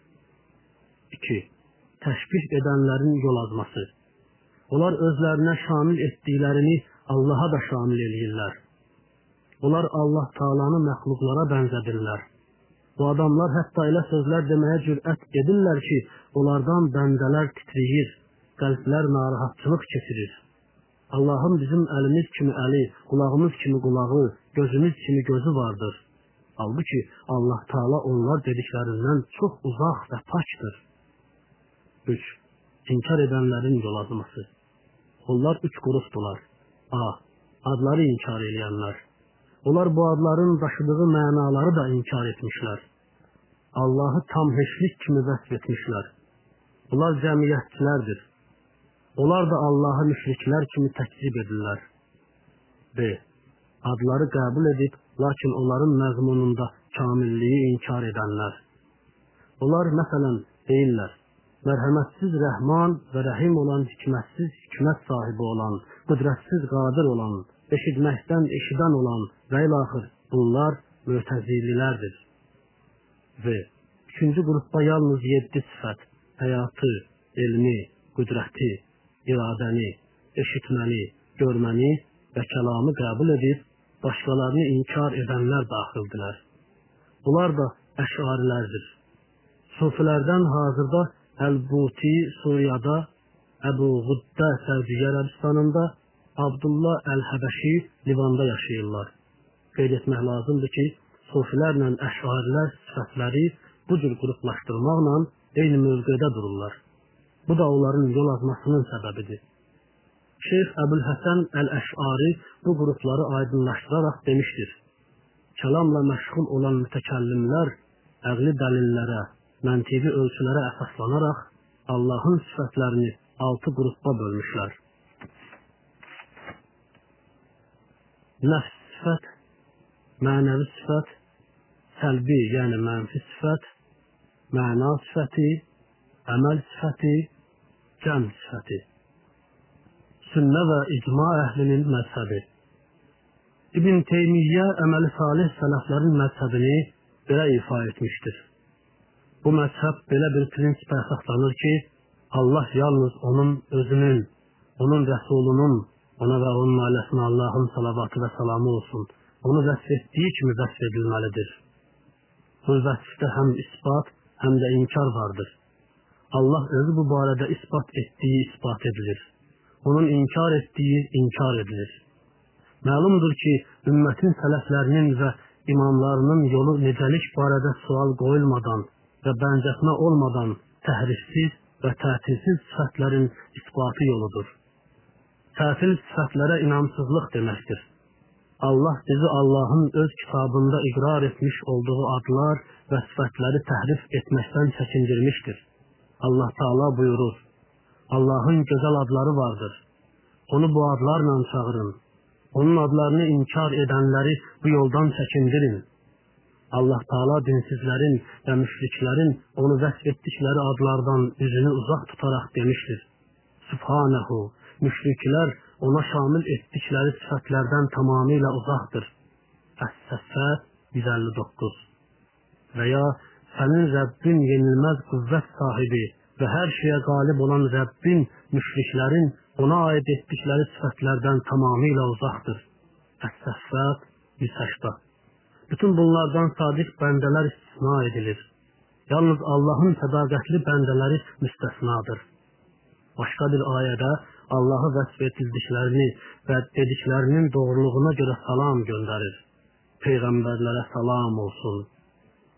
2. Təşbih edənlərin yol azması. Onlar özlərinə şamil etdiklərini Allaha da şamil eləyirlər. Onlar Allah Taala'nı məxluqlara bənzədirlər. Bu adamlar hətta elə sözlər deməyə cürət edirlər ki, onlardan bəndələr titriyir, qəlblər narahatçılıq keçirir. Allahın bizim əlimiz kimi əli, qulağımız kimi qulağı, gözümüz kimi gözü vardır. Halbuki Allah Taala onlar dediklərindən çox uzaq və pakdır. 3. İnkar edənlərin yol azması. Onlar 3 qrupdular. A. Adları inkar edənlər. Onlar bu adların daşıdığı mənaları da inkar etmişlər. Allahı tam heçlik kimi vəsf etmişlər. Bunlar cəmiyyətçilərdir. Onlar da Allahı müşriklər kimi təkzib edirlər. B. Adları qəbul edib, lakin onların məzmununda kamilliyi inkar edənlər. Onlar məsələn deyirlər, mərhəmətsiz Rəhman və Rəhim olan, hikmətsiz hikmət sahibi olan, qüdrətsiz qadir olan, eşitməkdən eşidən olan və ilaxır bunlar mütəzililərdir. Və 3-cü qrupda yalnız 7 sifət, həyatı, elmi, qüdrəti, iradəni, eşitməni, görməni və kəlamı qəbul edib, başqalarını inkar edənlər daxildilər. Bunlar da əşarilərdir. Sufilərdən hazırda Əl-Buti Suriyada, Əbu Quddə Səudiyyə Ərəbistanında, Abdullah Əl-Həbəşi Livanda yaşayırlar. Qeyd etmək lazımdır ki, sufilərlə əşarilər sifətləri bu cür qruplaşdırmaqla eyni mövqedə dururlar. Bu da onların yol azmasının səbəbidir. Şeyx Əbülhəsən Əl-Əşari bu qrupları aydınlaşdıraraq demişdir. Kəlamla məşğul olan mütəkəllimlər əqli dəlillərə, məntiqi ölçülərə əsaslanaraq Allahın sifətlərini 6 qrupqa bölmüşlər. Nəfs sifət, mənəvi sifət, səlbi, yəni mənfi sifət, məna sifəti, əməl sifəti, cəm sifəti. Sünnə və icma əhlinin məzhəbi. İbn Teymiyyə əməli salih sələflərin məzhəbini belə ifa etmişdir. Bu məzhəb belə bir prinsipə əsaslanır ki, Allah yalnız onun özünün, onun rəsulunun, ona və onun ailəsinə Allahın salavatı və salamı olsun, onu vəsf etdiyi kimi vəsf edilməlidir. Bu vəsfdə həm isbat, həm də inkar vardır. Allah özü bu barədə isbat etdiyi isbat edilir. Onun inkar etdiyi inkar edilir. Məlumdur ki, ümmətin sələflərinin və imamlarının yolu necəlik barədə sual qoyulmadan və bəncətmə olmadan təhrifsiz və tətilsiz sifətlərin isbatı yoludur. Tətil sifətlərə inamsızlıq deməkdir. Allah bizi Allahın öz kitabında iqrar etmiş olduğu adlar və sifətləri təhrif etməkdən çəkindirmişdir. Allah Teala buyurur, Allahın gözəl adları vardır. Onu bu adlarla çağırın. Onun adlarını inkar edənləri bu yoldan çəkindirin. Allah Teala dinsizlərin və müşriklərin onu vəsf etdikləri adlardan üzünü uzaq tutaraq demişdir. Subhanehu, müşriklər ona şamil etdikləri sifətlərdən tamamilə uzaqdır. Əs-Səffə 159. Və ya sənin Rəbbin yenilməz qüvvət sahibi və hər şeyə qalib olan Rəbbin müşriklərin ona aid etdikləri sifətlərdən tamamilə uzaqdır. Əs-Səffə 180. Bütün bunlardan sadiq bəndələr istisna edilir. Yalnız Allahın sədaqətli bəndələri müstəsnadır. Başqa bir ayədə Allahı vəsf etdiklərini və dediklərinin doğruluğuna görə salam göndərir. Peyğəmbərlərə salam olsun.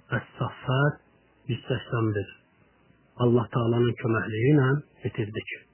Əs-Saffat 181. Allah Teala'nın köməkliyi ilə bitirdik.